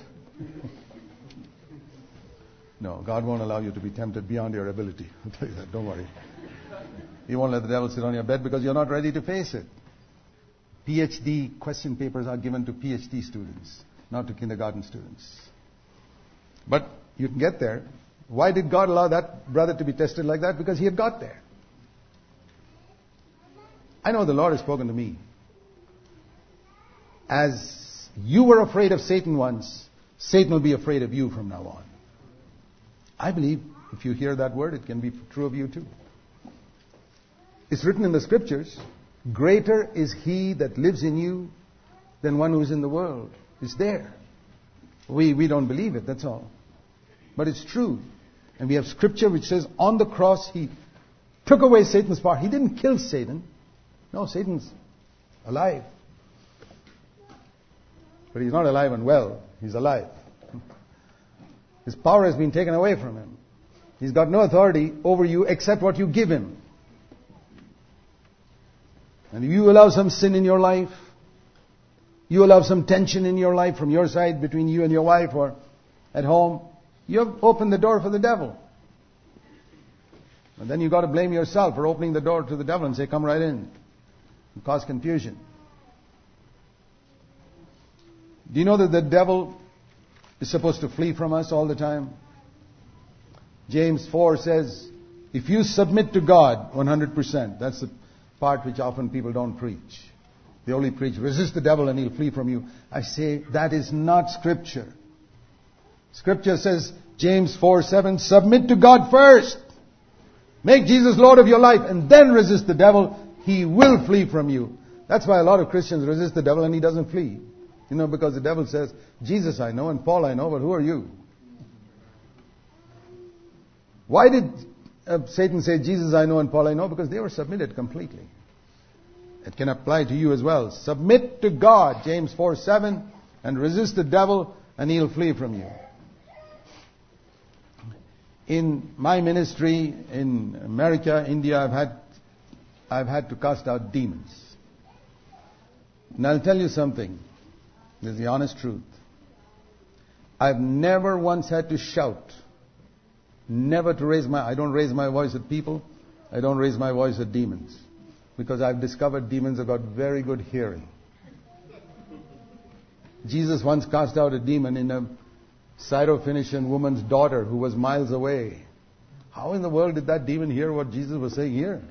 No, God won't allow you to be tempted beyond your ability. I'll tell you that. Don't worry. He won't let the devil sit on your bed because you're not ready to face it. PhD question papers are given to PhD students, not to kindergarten students. But you can get there. Why did God allow that brother to be tested like that? Because he had got there. I know the Lord has spoken to me. As you were afraid of Satan once, Satan will be afraid of you from now on. I believe if you hear that word, it can be true of you too. It's written in the scriptures, greater is he that lives in you than one who is in the world. It's there. We don't believe it, that's all. But it's true. And we have scripture which says on the cross he took away Satan's power. He didn't kill Satan. No, Satan's alive. But he's not alive and well. He's alive. His power has been taken away from him. He's got no authority over you except what you give him. And if you allow some sin in your life, you allow some tension in your life from your side between you and your wife or at home, you have opened the door for the devil. And then you've got to blame yourself for opening the door to the devil and say, "Come right in," and cause confusion. Do you know that the devil is supposed to flee from us all the time? James 4 says, if you submit to God 100%, that's the part which often people don't preach. They only preach, resist the devil and he'll flee from you. I say, that is not Scripture. Scripture says, James 4:7, submit to God first. Make Jesus Lord of your life and then resist the devil. He will flee from you. That's why a lot of Christians resist the devil and he doesn't flee. You know, because the devil says, Jesus I know and Paul I know, but who are you? Why did Satan say, Jesus I know and Paul I know? Because they were submitted completely. It can apply to you as well. Submit to God, James 4:7, and resist the devil and he'll flee from you. In my ministry in America, India, I've had to cast out demons. And I'll tell you something. This is the honest truth. I've never once had to shout. Never to I don't raise my voice at people. I don't raise my voice at demons. Because I've discovered demons have got very good hearing. Jesus once cast out a demon in a Syrophoenician woman's daughter who was miles away. How in the world did that demon hear what Jesus was saying here?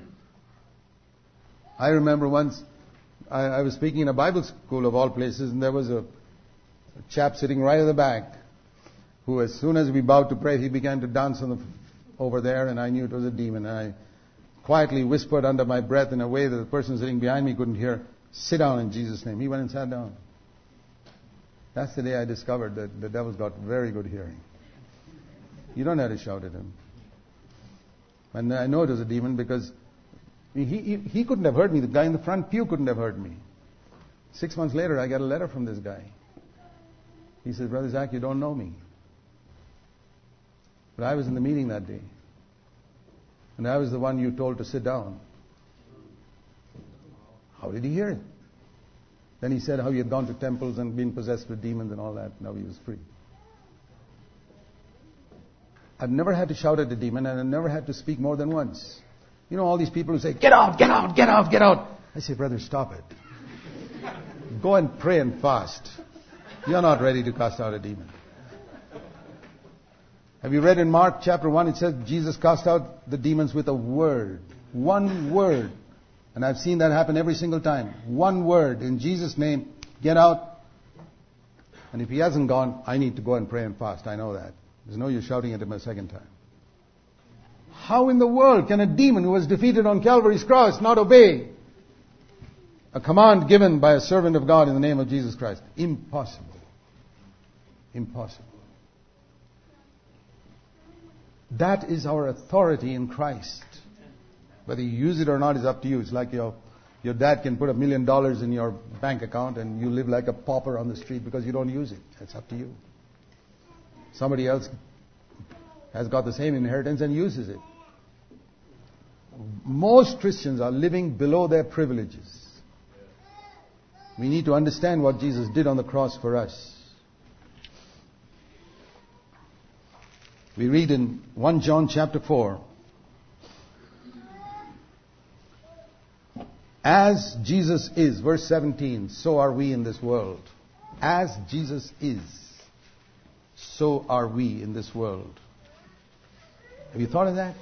I remember once I was speaking in a Bible school of all places, and there was a chap sitting right at the back who, as soon as we bowed to pray, he began to dance over there, and I knew it was a demon. And I quietly whispered under my breath in a way that the person sitting behind me couldn't hear, "Sit down in Jesus' name." He went and sat down. That's the day I discovered that the devil's got very good hearing. You don't have to shout at him. And I know it was a demon because he couldn't have heard me. The guy in the front pew couldn't have heard me. 6 months later, I got a letter from this guy. He says, "Brother Zach, you don't know me. But I was in the meeting that day. And I was the one you told to sit down." How did he hear it? Then he said how he had gone to temples and been possessed with demons and all that. Now he was free. I've never had to shout at a demon, and I've never had to speak more than once. You know all these people who say, "Get out, get out, get out, get out." I say, "Brother, stop it. Go and pray and fast. You're not ready to cast out a demon." Have you read in Mark chapter 1, it says Jesus cast out the demons with a word. One word. And I've seen that happen every single time. One word. In Jesus' name, get out. And if he hasn't gone, I need to go and pray and fast. I know that. There's no use shouting at him a second time. How in the world can a demon who was defeated on Calvary's cross not obey a command given by a servant of God in the name of Jesus Christ? Impossible. Impossible. That is our authority in Christ. Whether you use it or not is up to you. It's like your dad can put $1 million in your bank account and you live like a pauper on the street because you don't use it. It's up to you. Somebody else has got the same inheritance and uses it. Most Christians are living below their privileges. We need to understand what Jesus did on the cross for us. We read in 1 John chapter 4, as Jesus is, verse 17, so are we in this world. As Jesus is, so are we in this world. Have you thought of that?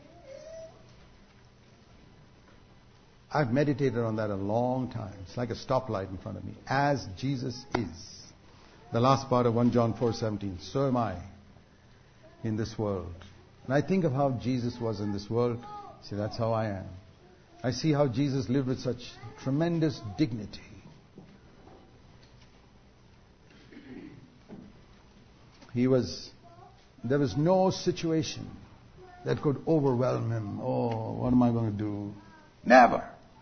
I've meditated on that a long time. It's like a stoplight in front of me. As Jesus is. The last part of 1 John 4:17. So am I in this world. And I think of how Jesus was in this world. See, that's how I am. I see how Jesus lived with such tremendous dignity. There was no situation that could overwhelm him. Oh, what am I going to do? Never.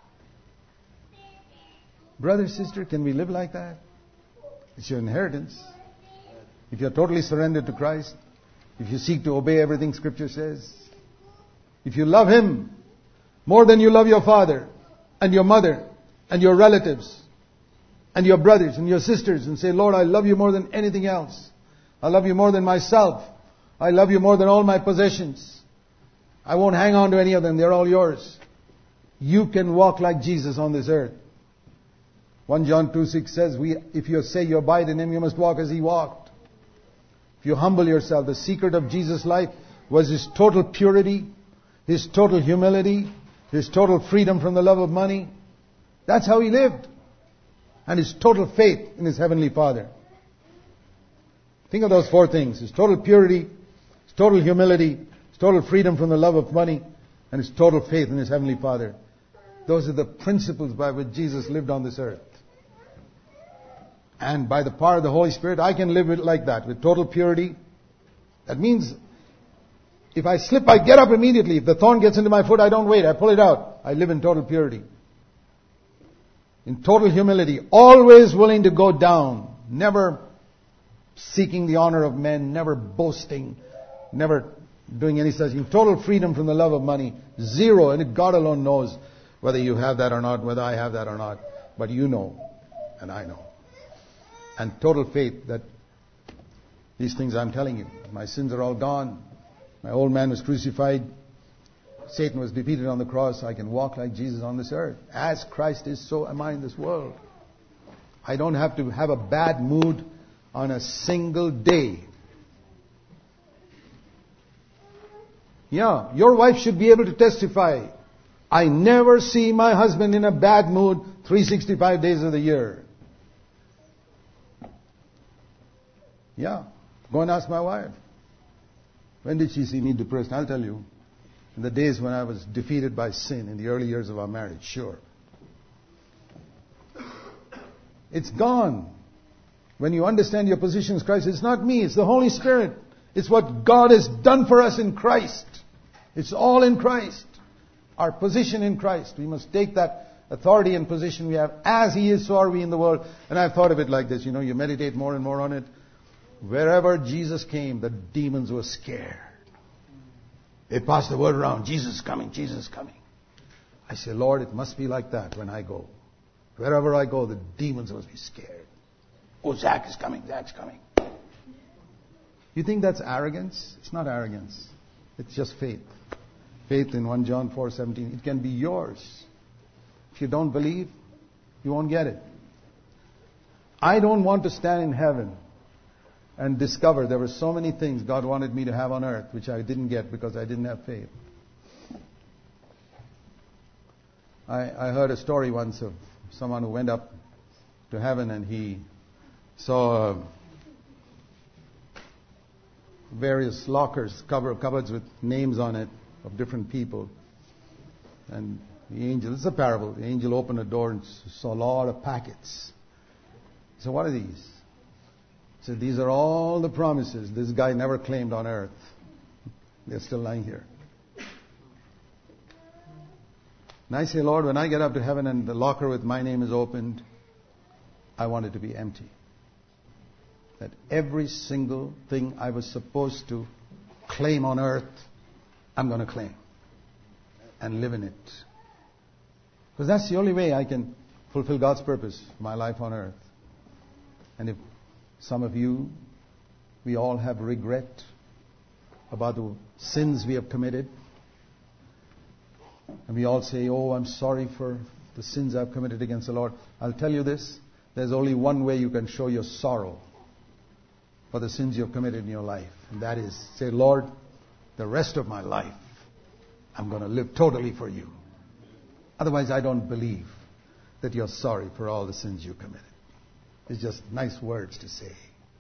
Brother, sister, can we live like that? It's your inheritance. If you're totally surrendered to Christ, if you seek to obey everything Scripture says, if you love Him more than you love your father and your mother and your relatives and your brothers and your sisters, and say, Lord, I love you more than anything else. I love you more than myself. I love you more than all my possessions. I won't hang on to any of them. They're all yours. You can walk like Jesus on this earth. 1 John 2:6 says, if you say you abide in Him, you must walk as He walked. If you humble yourself, the secret of Jesus' life was His total purity, His total humility, His total freedom from the love of money. That's how He lived. And His total faith in His Heavenly Father. Think of those four things. His total purity, His total humility, His total freedom from the love of money, and His total faith in His Heavenly Father. Those are the principles by which Jesus lived on this earth. And by the power of the Holy Spirit, I can live it like that, with total purity. That means, if I slip, I get up immediately. If the thorn gets into my foot, I don't wait. I pull it out. I live in total purity. In total humility. Always willing to go down. Never seeking the honor of men. Never boasting. Never doing any such thing. Total freedom from the love of money. Zero. And God alone knows whether you have that or not, whether I have that or not. But you know. And I know. And total faith that these things I'm telling you, my sins are all gone. My old man was crucified. Satan was defeated on the cross. I can walk like Jesus on this earth. As Christ is, so am I in this world. I don't have to have a bad mood on a single day. Yeah, your wife should be able to testify. I never see my husband in a bad mood 365 days of the year. Yeah, go and ask my wife. When did she see me depressed? I'll tell you. In the days when I was defeated by sin, in the early years of our marriage, sure. It's gone. When you understand your position in Christ, it's not me, it's the Holy Spirit. It's what God has done for us in Christ. It's all in Christ. Our position in Christ. We must take that authority and position we have. As He is, so are we in the world. And I've thought of it like this. You meditate more and more on it. Wherever Jesus came, the demons were scared. They passed the word around, Jesus is coming, Jesus is coming. I say, Lord, it must be like that when I go. Wherever I go, the demons must be scared. Oh, Zach is coming, Zach's coming. You think that's arrogance? It's not arrogance. It's just faith. Faith in 1 John 4:17. It can be yours. If you don't believe, you won't get it. I don't want to stand in heaven and discover there were so many things God wanted me to have on earth which I didn't get because I didn't have faith. I heard a story once of someone who went up to heaven and he saw various lockers, cupboards with names on it of different people. And the angel, this is a parable, the angel opened a door and saw a lot of packets. He said, what are these? He said, these are all the promises this guy never claimed on earth. They're still lying here. And I say, Lord, when I get up to heaven and the locker with my name is opened, I want it to be empty. That every single thing I was supposed to claim on earth, I'm going to claim and live in it. Because that's the only way I can fulfill God's purpose for my life on earth. And if some of you, we all have regret about the sins we have committed, and we all say, oh, I'm sorry for the sins I've committed against the Lord. I'll tell you this, there's only one way you can show your sorrow for the sins you've committed in your life. And that is, say, Lord, the rest of my life, I'm going to live totally for you. Otherwise, I don't believe that you're sorry for all the sins you committed. It's just nice words to say.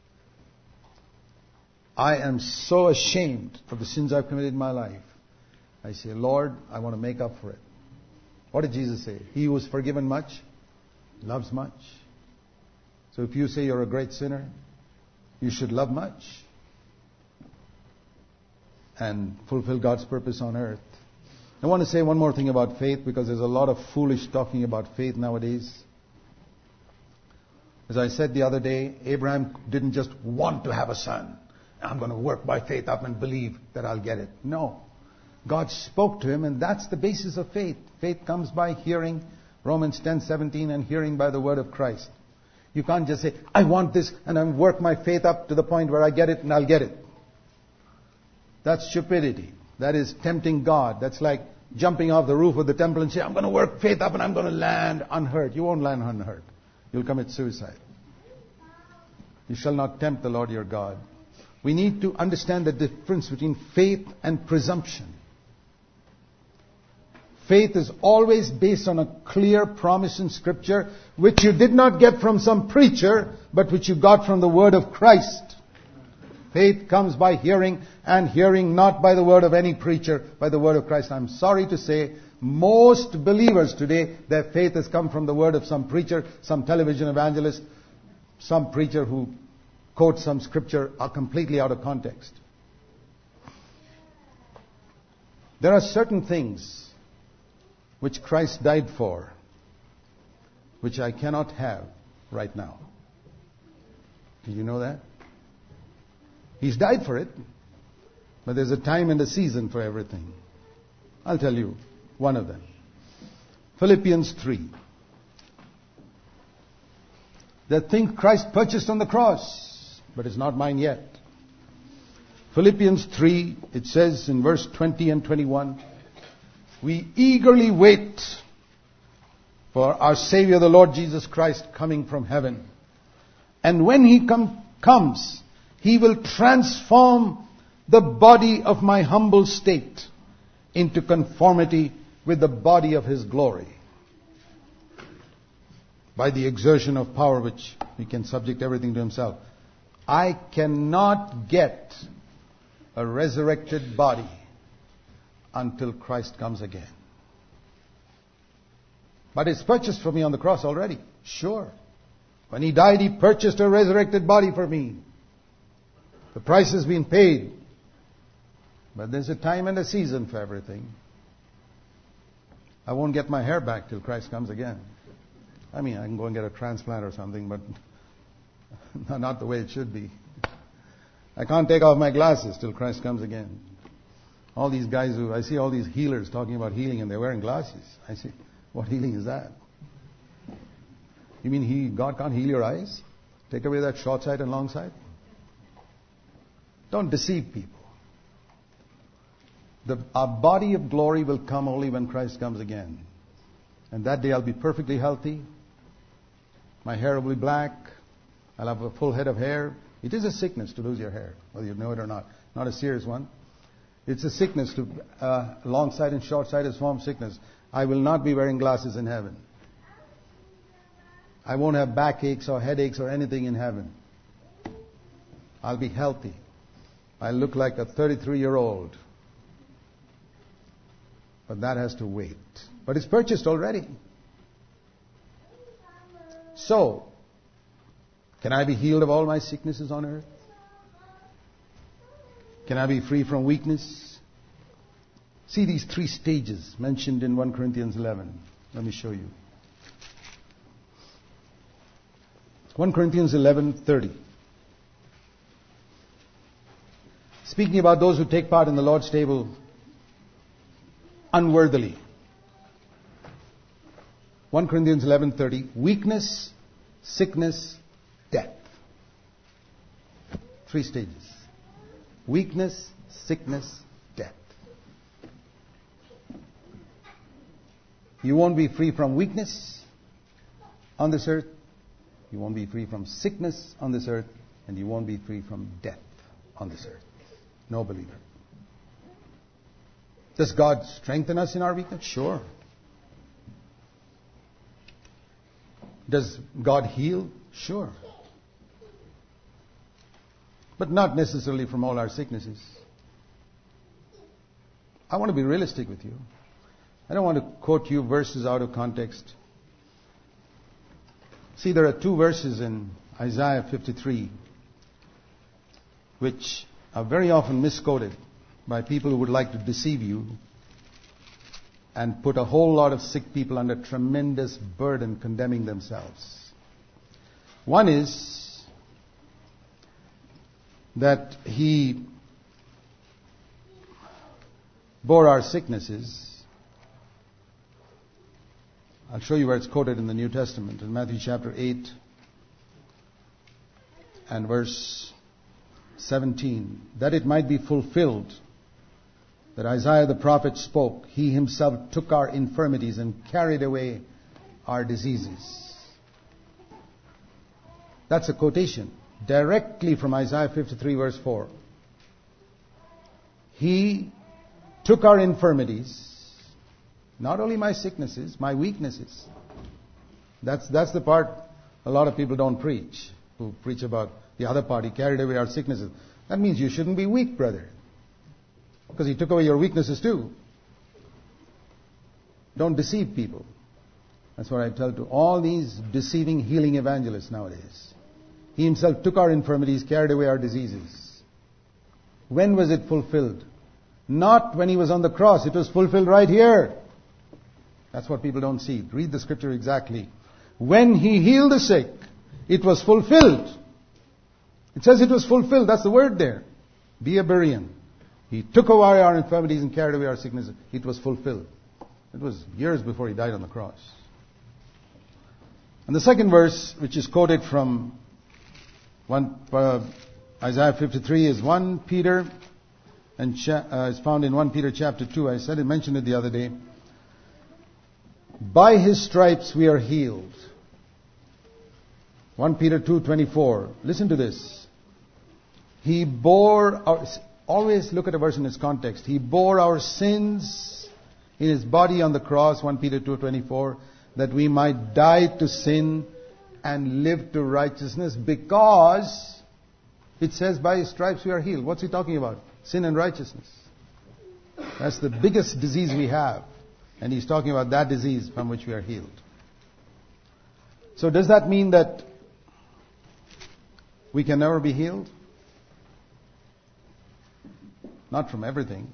I am so ashamed for the sins I've committed in my life. I say, Lord, I want to make up for it. What did Jesus say? He who is forgiven much loves much. So if you say you're a great sinner, you should love much and fulfill God's purpose on earth. I want to say one more thing about faith, because there's a lot of foolish talking about faith nowadays. As I said the other day, Abraham didn't just want to have a son. I'm going to work by faith up and believe that I'll get it. No. God spoke to him, and that's the basis of faith. Faith comes by hearing, Romans 10:17, and hearing by the word of Christ. You can't just say, I want this, and I work my faith up to the point where I get it, and I'll get it. That's stupidity. That is tempting God. That's like jumping off the roof of the temple and say, I'm going to work faith up and I'm going to land unhurt. You won't land unhurt. You'll commit suicide. You shall not tempt the Lord your God. We need to understand the difference between faith and presumption. Faith is always based on a clear promise in Scripture, which you did not get from some preacher, but which you got from the Word of Christ. Faith comes by hearing, and hearing not by the word of any preacher, by the word of Christ. I'm sorry to say, most believers today, their faith has come from the word of some preacher, some television evangelist, some preacher who quotes some scripture are completely out of context. There are certain things which Christ died for, which I cannot have right now. Did you know that? He's died for it, but there's a time and a season for everything. I'll tell you one of them. Philippians 3. That thing Christ purchased on the cross, but it's not mine yet. Philippians 3, it says in verse 20 and 21, we eagerly wait for our Savior, the Lord Jesus Christ, coming from heaven. And when He comes, He will transform the body of my humble state into conformity with the body of His glory, by the exertion of power which He can subject everything to Himself. I cannot get a resurrected body until Christ comes again. But it's purchased for me on the cross already. Sure. When He died, He purchased a resurrected body for me. The price has been paid. But there's a time and a season for everything. I won't get my hair back till Christ comes again. I mean, I can go and get a transplant or something, but not the way it should be. I can't take off my glasses till Christ comes again. All these guys I see all these healers talking about healing and they're wearing glasses. I say, what healing is that? You mean God can't heal your eyes? Take away that short sight and long sight? Don't deceive people. Our body of glory will come only when Christ comes again. And that day I'll be perfectly healthy. My hair will be black. I'll have a full head of hair. It is a sickness to lose your hair, whether you know it or not. Not a serious one. It's a sickness to long sight and short sight is form sickness. I will not be wearing glasses in heaven. I won't have backaches or headaches or anything in heaven. I'll be healthy. I'll look like a 33-year-old. But that has to wait. But it's purchased already. So, can I be healed of all my sicknesses on earth? Can I be free from weakness? See these 3 stages mentioned in 1 Corinthians 11. Let me show you. 1 Corinthians 11:30. Speaking about those who take part in the Lord's table unworthily. 1 Corinthians 11:30. Weakness, sickness, death. 3 stages. Weakness, sickness, death. You won't be free from weakness on this earth. You won't be free from sickness on this earth. And you won't be free from death on this earth. No believer. Does God strengthen us in our weakness? Sure. Does God heal? Sure. But not necessarily from all our sicknesses. I want to be realistic with you. I don't want to quote you verses out of context. See, there are 2 verses in Isaiah 53 which are very often misquoted by people who would like to deceive you and put a whole lot of sick people under tremendous burden condemning themselves. One is that He bore our sicknesses. I'll show you where it's quoted in the New Testament, in Matthew chapter 8 and verse 17. That it might be fulfilled that Isaiah the prophet spoke. He himself took our infirmities and carried away our diseases. That's a quotation directly from Isaiah 53 verse 4. He took our infirmities, not only my sicknesses, my weaknesses. That's the part a lot of people don't preach, who preach about the other part. He carried away our sicknesses. That means you shouldn't be weak, brother, because He took away your weaknesses too. Don't deceive people. That's what I tell to all these deceiving healing evangelists nowadays. He Himself took our infirmities, carried away our diseases. When was it fulfilled? Not when He was on the cross. It was fulfilled right here. That's what people don't see. Read the scripture exactly. When He healed the sick, it was fulfilled. It says it was fulfilled. That's the word there. Be a Berean. He took away our infirmities and carried away our sicknesses. It was fulfilled. It was years before He died on the cross. And the second verse, which is quoted from Isaiah 53, is 1 Peter, and is found in 1 Peter chapter 2. I mentioned it the other day. By His stripes we are healed. 1 Peter 2:24. Listen to this. He bore our... Always look at a verse in its context. He bore our sins in His body on the cross, 1 Peter 2:24, that we might die to sin and live to righteousness, because it says by His stripes we are healed. What's He talking about? Sin and righteousness. That's the biggest disease we have. And He's talking about that disease from which we are healed. So does that mean that we can never be healed? Not from everything.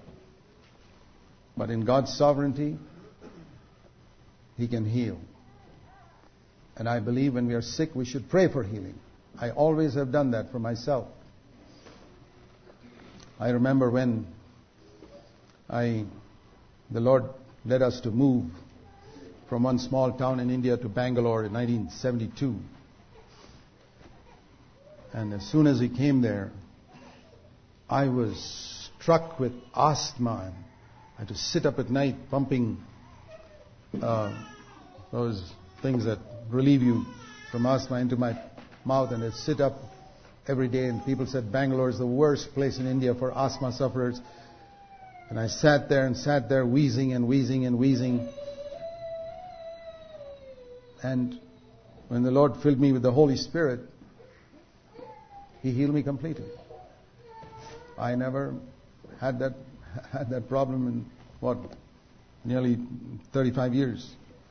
But in God's sovereignty, He can heal. And I believe when we are sick, we should pray for healing. I always have done that for myself. I remember when the Lord led us to move from one small town in India to Bangalore in 1972. And as soon as we came there, I was struck with asthma. I had to sit up at night pumping those things that relieve you from asthma into my mouth, and I'd sit up every day, and people said Bangalore is the worst place in India for asthma sufferers. And I sat there wheezing and wheezing and wheezing. And when the Lord filled me with the Holy Spirit, He healed me completely. I never had that problem in, nearly 35 years.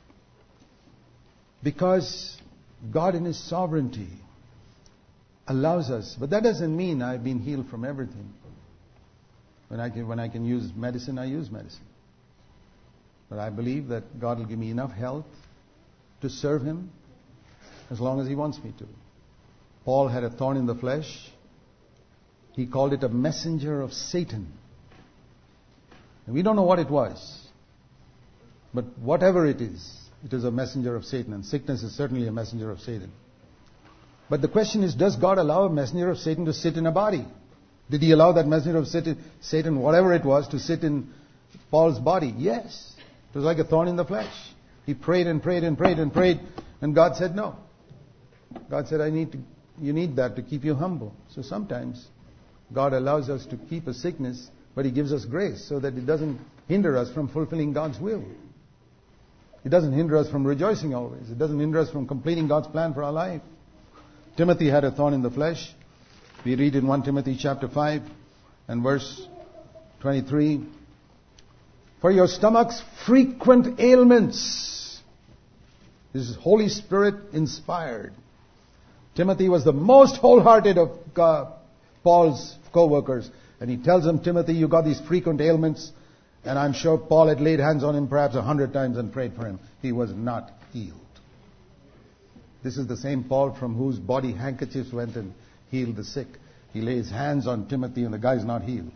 Because God in His sovereignty allows us. But that doesn't mean I've been healed from everything. When I can use medicine, I use medicine. But I believe that God will give me enough health to serve Him as long as He wants me to. Paul had a thorn in the flesh. He called it a messenger of Satan. And we don't know what it was. But whatever it is a messenger of Satan. And sickness is certainly a messenger of Satan. But the question is, does God allow a messenger of Satan to sit in a body? Did He allow that messenger of Satan, whatever it was, to sit in Paul's body? Yes. It was like a thorn in the flesh. He prayed and prayed and prayed and prayed, and God said no. God said, you need that to keep you humble. So sometimes God allows us to keep a sickness, but He gives us grace so that it doesn't hinder us from fulfilling God's will. It doesn't hinder us from rejoicing always. It doesn't hinder us from completing God's plan for our life. Timothy had a thorn in the flesh. We read in 1 Timothy chapter 5 and verse 23. For your stomach's frequent ailments. This is Holy Spirit inspired. Timothy was the most wholehearted of Paul's co-workers. And he tells him, Timothy, you got these frequent ailments. And I'm sure Paul had laid hands on him perhaps 100 times and prayed for him. He was not healed. This is the same Paul from whose body handkerchiefs went and healed the sick. He lays hands on Timothy and the guy's not healed.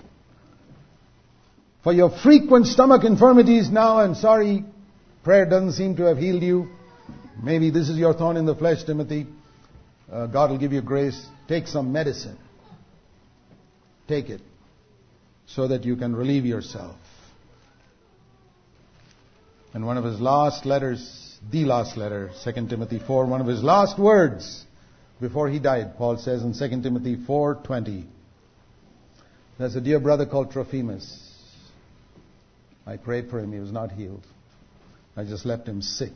For your frequent stomach infirmities now, I'm sorry, prayer doesn't seem to have healed you. Maybe this is your thorn in the flesh, Timothy. God will give you grace. Take some medicine. Take it so that you can relieve yourself. And one of his last letters, the last letter, 2 Timothy 4, one of his last words before he died, Paul says in 2 Timothy 4:20, there's a dear brother called Trophimus. I prayed for him. He was not healed. I just left him sick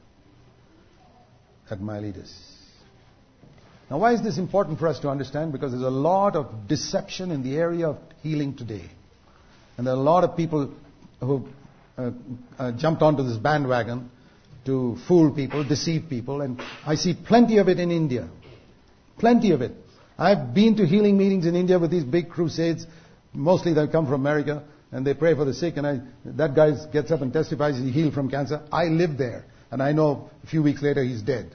at Miletus. Now, why is this important for us to understand? Because there's a lot of deception in the area of healing today. And there are a lot of people who jumped onto this bandwagon to fool people, deceive people. And I see plenty of it in India. Plenty of it. I've been to healing meetings in India with these big crusades. Mostly they come from America. And they pray for the sick. And that guy gets up and testifies he's healed from cancer. I lived there. And I know a few weeks later he's dead.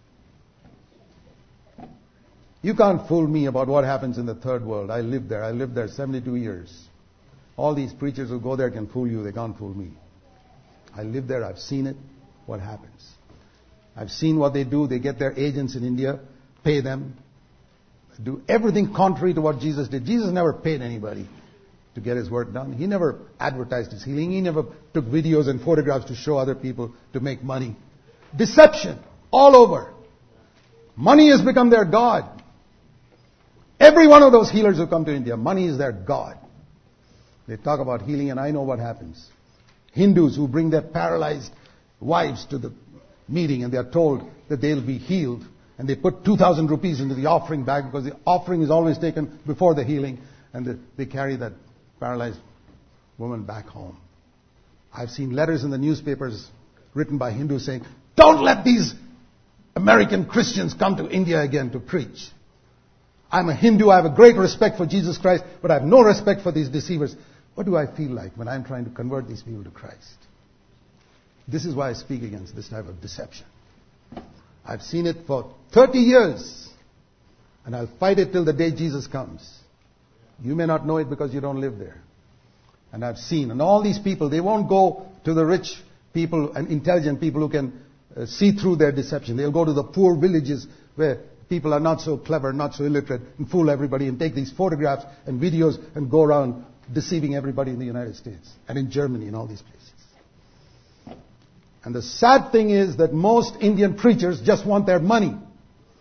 You can't fool me about what happens in the third world. I lived there. I lived there 72 years. All these preachers who go there can fool you. They can't fool me. I lived there. I've seen it. What happens? I've seen what they do. They get their agents in India, pay them, do everything contrary to what Jesus did. Jesus never paid anybody to get His work done. He never advertised His healing. He never took videos and photographs to show other people to make money. Deception all over. Money has become their God. Every one of those healers who come to India, money is their God. They talk about healing and I know what happens. Hindus who bring their paralyzed wives to the meeting and they are told that they'll be healed. And they put 2,000 rupees into the offering bag because the offering is always taken before the healing. And they carry that paralyzed woman back home. I've seen letters in the newspapers written by Hindus saying, don't let these American Christians come to India again to preach. I'm a Hindu, I have a great respect for Jesus Christ, but I have no respect for these deceivers. What do I feel like when I'm trying to convert these people to Christ? This is why I speak against this type of deception. I've seen it for 30 years, and I'll fight it till the day Jesus comes. You may not know it because you don't live there. And I've seen, and all these people, they won't go to the rich people and intelligent people who can see through their deception. They'll go to the poor villages where people are not so clever, not so illiterate, and fool everybody and take these photographs and videos and go around deceiving everybody in the United States and in Germany and all these places. And the sad thing is that most Indian preachers just want their money.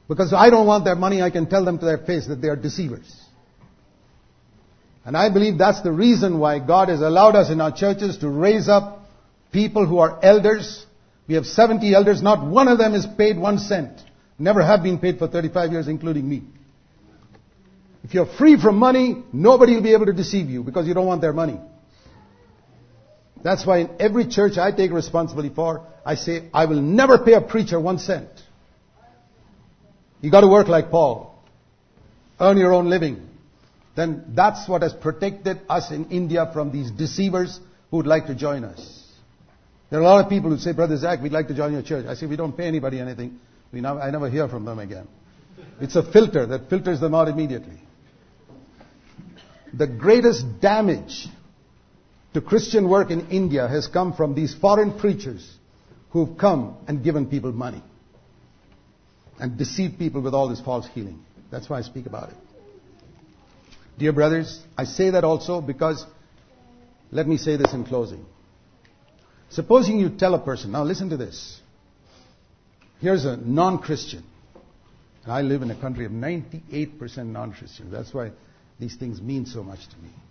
Because I don't want their money, I can tell them to their face that they are deceivers. And I believe that's the reason why God has allowed us in our churches to raise up people who are elders. We have 70 elders, not one of them is paid 1 cent. Never have been paid for 35 years, including me. If you're free from money, nobody will be able to deceive you because you don't want their money. That's why in every church I take responsibility for, I say, I will never pay a preacher 1 cent. You got to work like Paul. Earn your own living. Then that's what has protected us in India from these deceivers who would like to join us. There are a lot of people who say, Brother Zach, we'd like to join your church. I say, we don't pay anybody anything. I never hear from them again. It's a filter that filters them out immediately. The greatest damage to Christian work in India has come from these foreign preachers who've come and given people money and deceived people with all this false healing. That's why I speak about it. Dear brothers, I say that also because, let me say this in closing. Supposing you tell a person, now listen to this. Here's a non-Christian. And I live in a country of 98% non-Christian. That's why these things mean so much to me.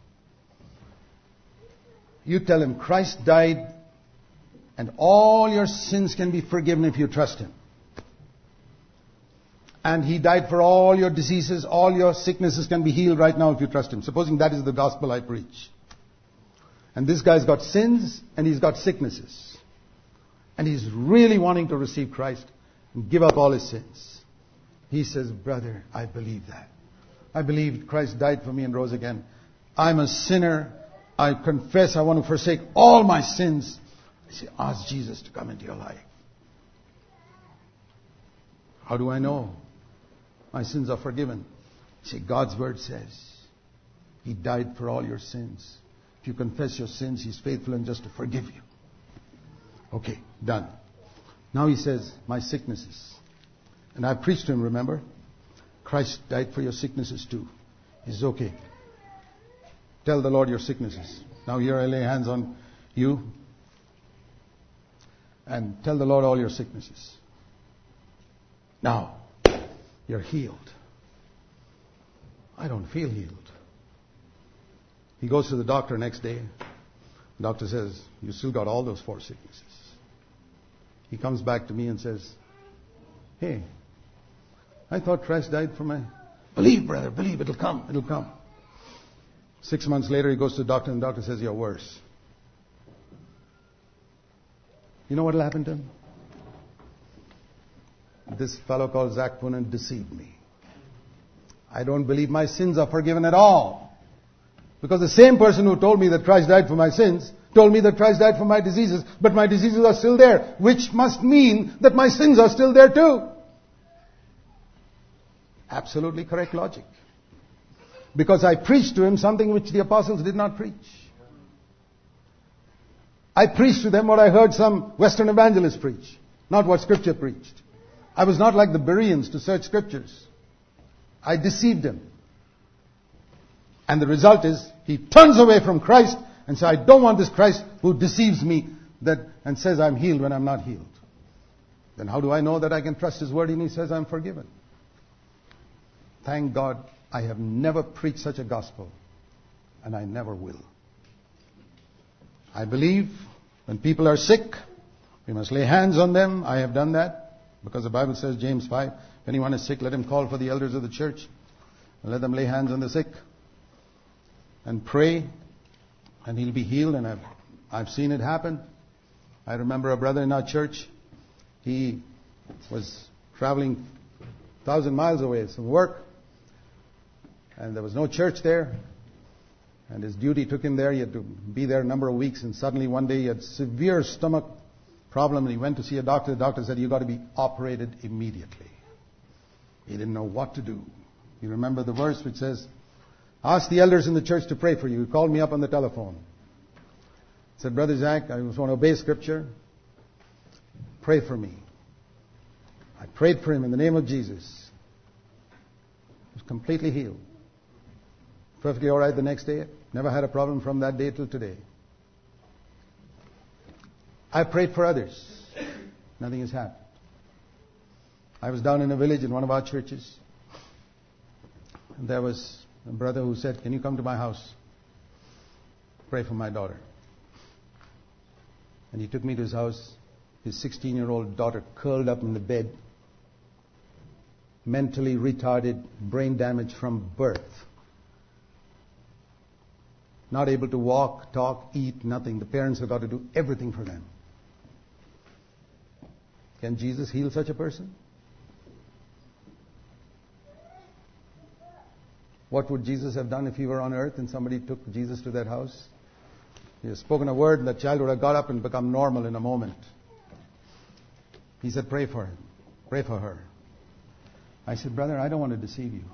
You tell him Christ died and all your sins can be forgiven if you trust him. And he died for all your diseases, all your sicknesses can be healed right now if you trust him. Supposing that is the gospel I preach. And this guy's got sins and he's got sicknesses. And he's really wanting to receive Christ and give up all his sins. He says, brother, I believe that. I believe Christ died for me and rose again. I'm a sinner. I confess I want to forsake all my sins. I say, ask Jesus to come into your life. How do I know my sins are forgiven? See, God's word says he died for all your sins. If you confess your sins, he's faithful and just to forgive you. Okay, done. Now he says, my sicknesses. And I preached to him, remember? Christ died for your sicknesses too. He says, okay. Tell the Lord your sicknesses. Now here I lay hands on you. And tell the Lord all your sicknesses. Now, you're healed. I don't feel healed. He goes to the doctor next day. The doctor says, you still got all those 4 sicknesses. He comes back to me and says, hey, I thought Christ died for my... Believe, brother, believe, it'll come, it'll come. 6 months later, he goes to the doctor and the doctor says, you're worse. You know what will happen to him? This fellow called Zach Poonen deceived me. I don't believe my sins are forgiven at all. Because the same person who told me that Christ died for my sins told me that Christ died for my diseases, but my diseases are still there, which must mean that my sins are still there too. Absolutely correct logic. Because I preached to him something which the apostles did not preach. I preached to them what I heard some Western evangelists preach, not what Scripture preached. I was not like the Bereans to search Scriptures. I deceived him. And the result is, he turns away from Christ and says, I don't want this Christ who deceives me and says I'm healed when I'm not healed. Then how do I know that I can trust his word and he says I'm forgiven? Thank God I have never preached such a gospel, and I never will. I believe when people are sick, we must lay hands on them. I have done that because the Bible says, James 5, if anyone is sick, let him call for the elders of the church and let them lay hands on the sick and pray, and he'll be healed. And I've seen it happen. I remember a brother in our church. He was traveling 1,000 miles away from work, and there was no church there. And his duty took him there. He had to be there a number of weeks. And suddenly one day he had severe stomach problem. And he went to see a doctor. The doctor said, you've got to be operated immediately. He didn't know what to do. You remember the verse which says, ask the elders in the church to pray for you. He called me up on the telephone. He said, Brother Zach, I just want to obey Scripture. Pray for me. I prayed for him in the name of Jesus. He was completely healed. Perfectly all right the next day. Never had a problem from that day till today. I prayed for others. Nothing has happened. I was down in a village in one of our churches. And there was a brother who said, "Can you come to my house? Pray for my daughter." And he took me to his house. His 16-year-old daughter curled up in the bed, mentally retarded, brain damage from birth. Not able to walk, talk, eat, nothing. The parents have got to do everything for them. Can Jesus heal such a person? What would Jesus have done if he were on earth and somebody took Jesus to that house? He had spoken a word and the child would have got up and become normal in a moment. He said, "Pray for him. Pray for her." I said, "Brother, I don't want to deceive you.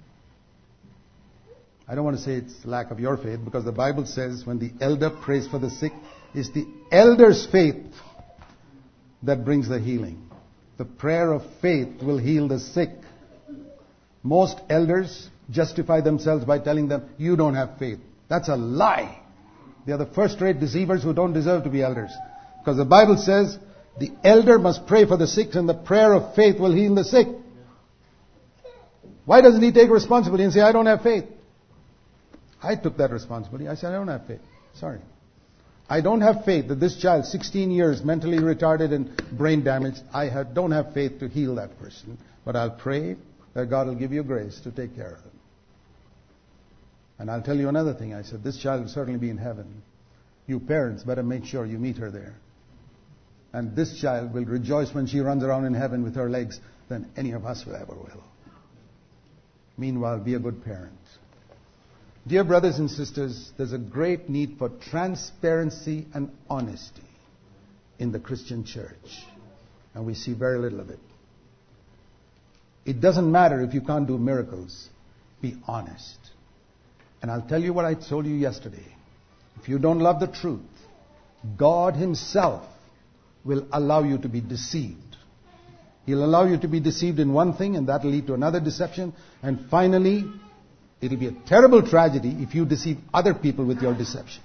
I don't want to say it's lack of your faith, because the Bible says when the elder prays for the sick, it's the elder's faith that brings the healing. The prayer of faith will heal the sick. Most elders justify themselves by telling them, "You don't have faith." That's a lie. They are the first-rate deceivers who don't deserve to be elders. Because the Bible says the elder must pray for the sick and the prayer of faith will heal the sick. Why doesn't he take responsibility and say, "I don't have faith"? I took that responsibility. I said, "I don't have faith. Sorry. I don't have faith that this child, 16 years, mentally retarded and brain damaged, don't have faith to heal that person. But I'll pray that God will give you grace to take care of him. And I'll tell you another thing." I said, "This child will certainly be in heaven. You parents better make sure you meet her there. And this child will rejoice when she runs around in heaven with her legs than any of us will ever will. Meanwhile, be a good parent." Dear brothers and sisters, there's a great need for transparency and honesty in the Christian church. And we see very little of it. It doesn't matter if you can't do miracles. Be honest. And I'll tell you what I told you yesterday. If you don't love the truth, God Himself will allow you to be deceived. He'll allow you to be deceived in one thing, and that will lead to another deception. And finally, it will be a terrible tragedy if you deceive other people with your deception.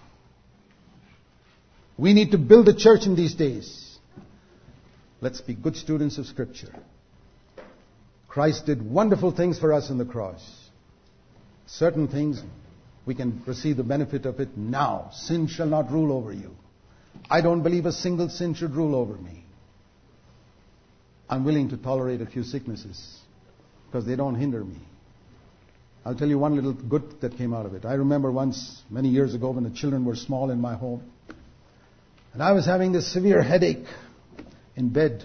We need to build a church in these days. Let's be good students of Scripture. Christ did wonderful things for us on the cross. Certain things we can receive the benefit of it now. Sin shall not rule over you. I don't believe a single sin should rule over me. I'm willing to tolerate a few sicknesses because they don't hinder me. I'll tell you one little good that came out of it. I remember once, many years ago, when the children were small in my home, and I was having this severe headache in bed.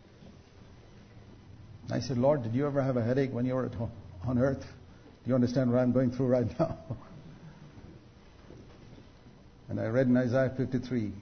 I said, "Lord, did you ever have a headache when you were on earth? Do you understand what I'm going through right now?" And I read in Isaiah 53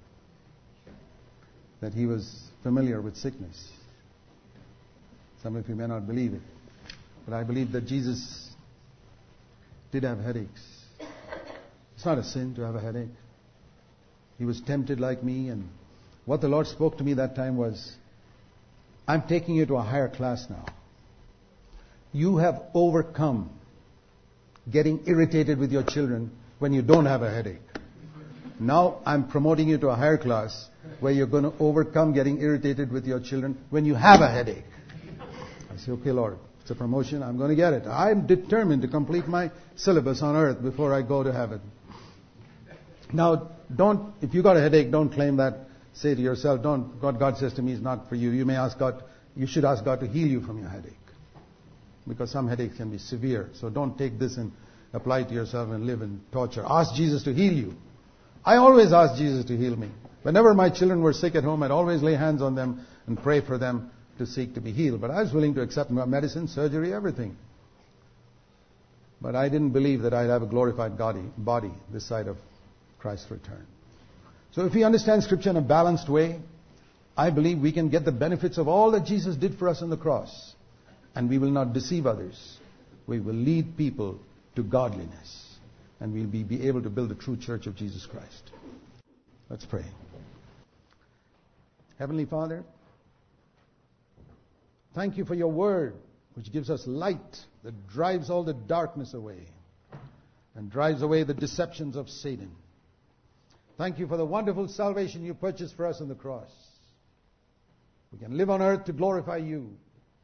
that He was familiar with sickness. Some of you may not believe it, but I believe that Jesus did have headaches. It's not a sin to have a headache. He was tempted like me, and what the Lord spoke to me that time was, "I'm taking you to a higher class now. You have overcome getting irritated with your children when you don't have a headache. Now I'm promoting you to a higher class where you're going to overcome getting irritated with your children when you have a headache." I say, "Okay, Lord, it's a promotion. I'm going to get it. I'm determined to complete my syllabus on earth before I go to heaven." Now, if you got a headache, don't claim that. Say to yourself, what God says to me is not for you. You should ask God to heal you from your headache. Because some headaches can be severe. So don't take this and apply it to yourself and live in torture. Ask Jesus to heal you. I always ask Jesus to heal me. Whenever my children were sick at home, I'd always lay hands on them and pray for them to seek to be healed. But I was willing to accept medicine, surgery, everything. But I didn't believe that I'd have a glorified body this side of Christ's return. So if we understand Scripture in a balanced way, I believe we can get the benefits of all that Jesus did for us on the cross. And we will not deceive others. We will lead people to godliness. And we'll be able to build a true church of Jesus Christ. Let's pray. Heavenly Father, thank you for your word, which gives us light that drives all the darkness away and drives away the deceptions of Satan. Thank you for the wonderful salvation you purchased for us on the cross. We can live on earth to glorify you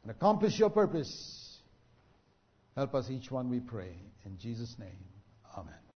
and accomplish your purpose. Help us each one, we pray. In Jesus' name, amen.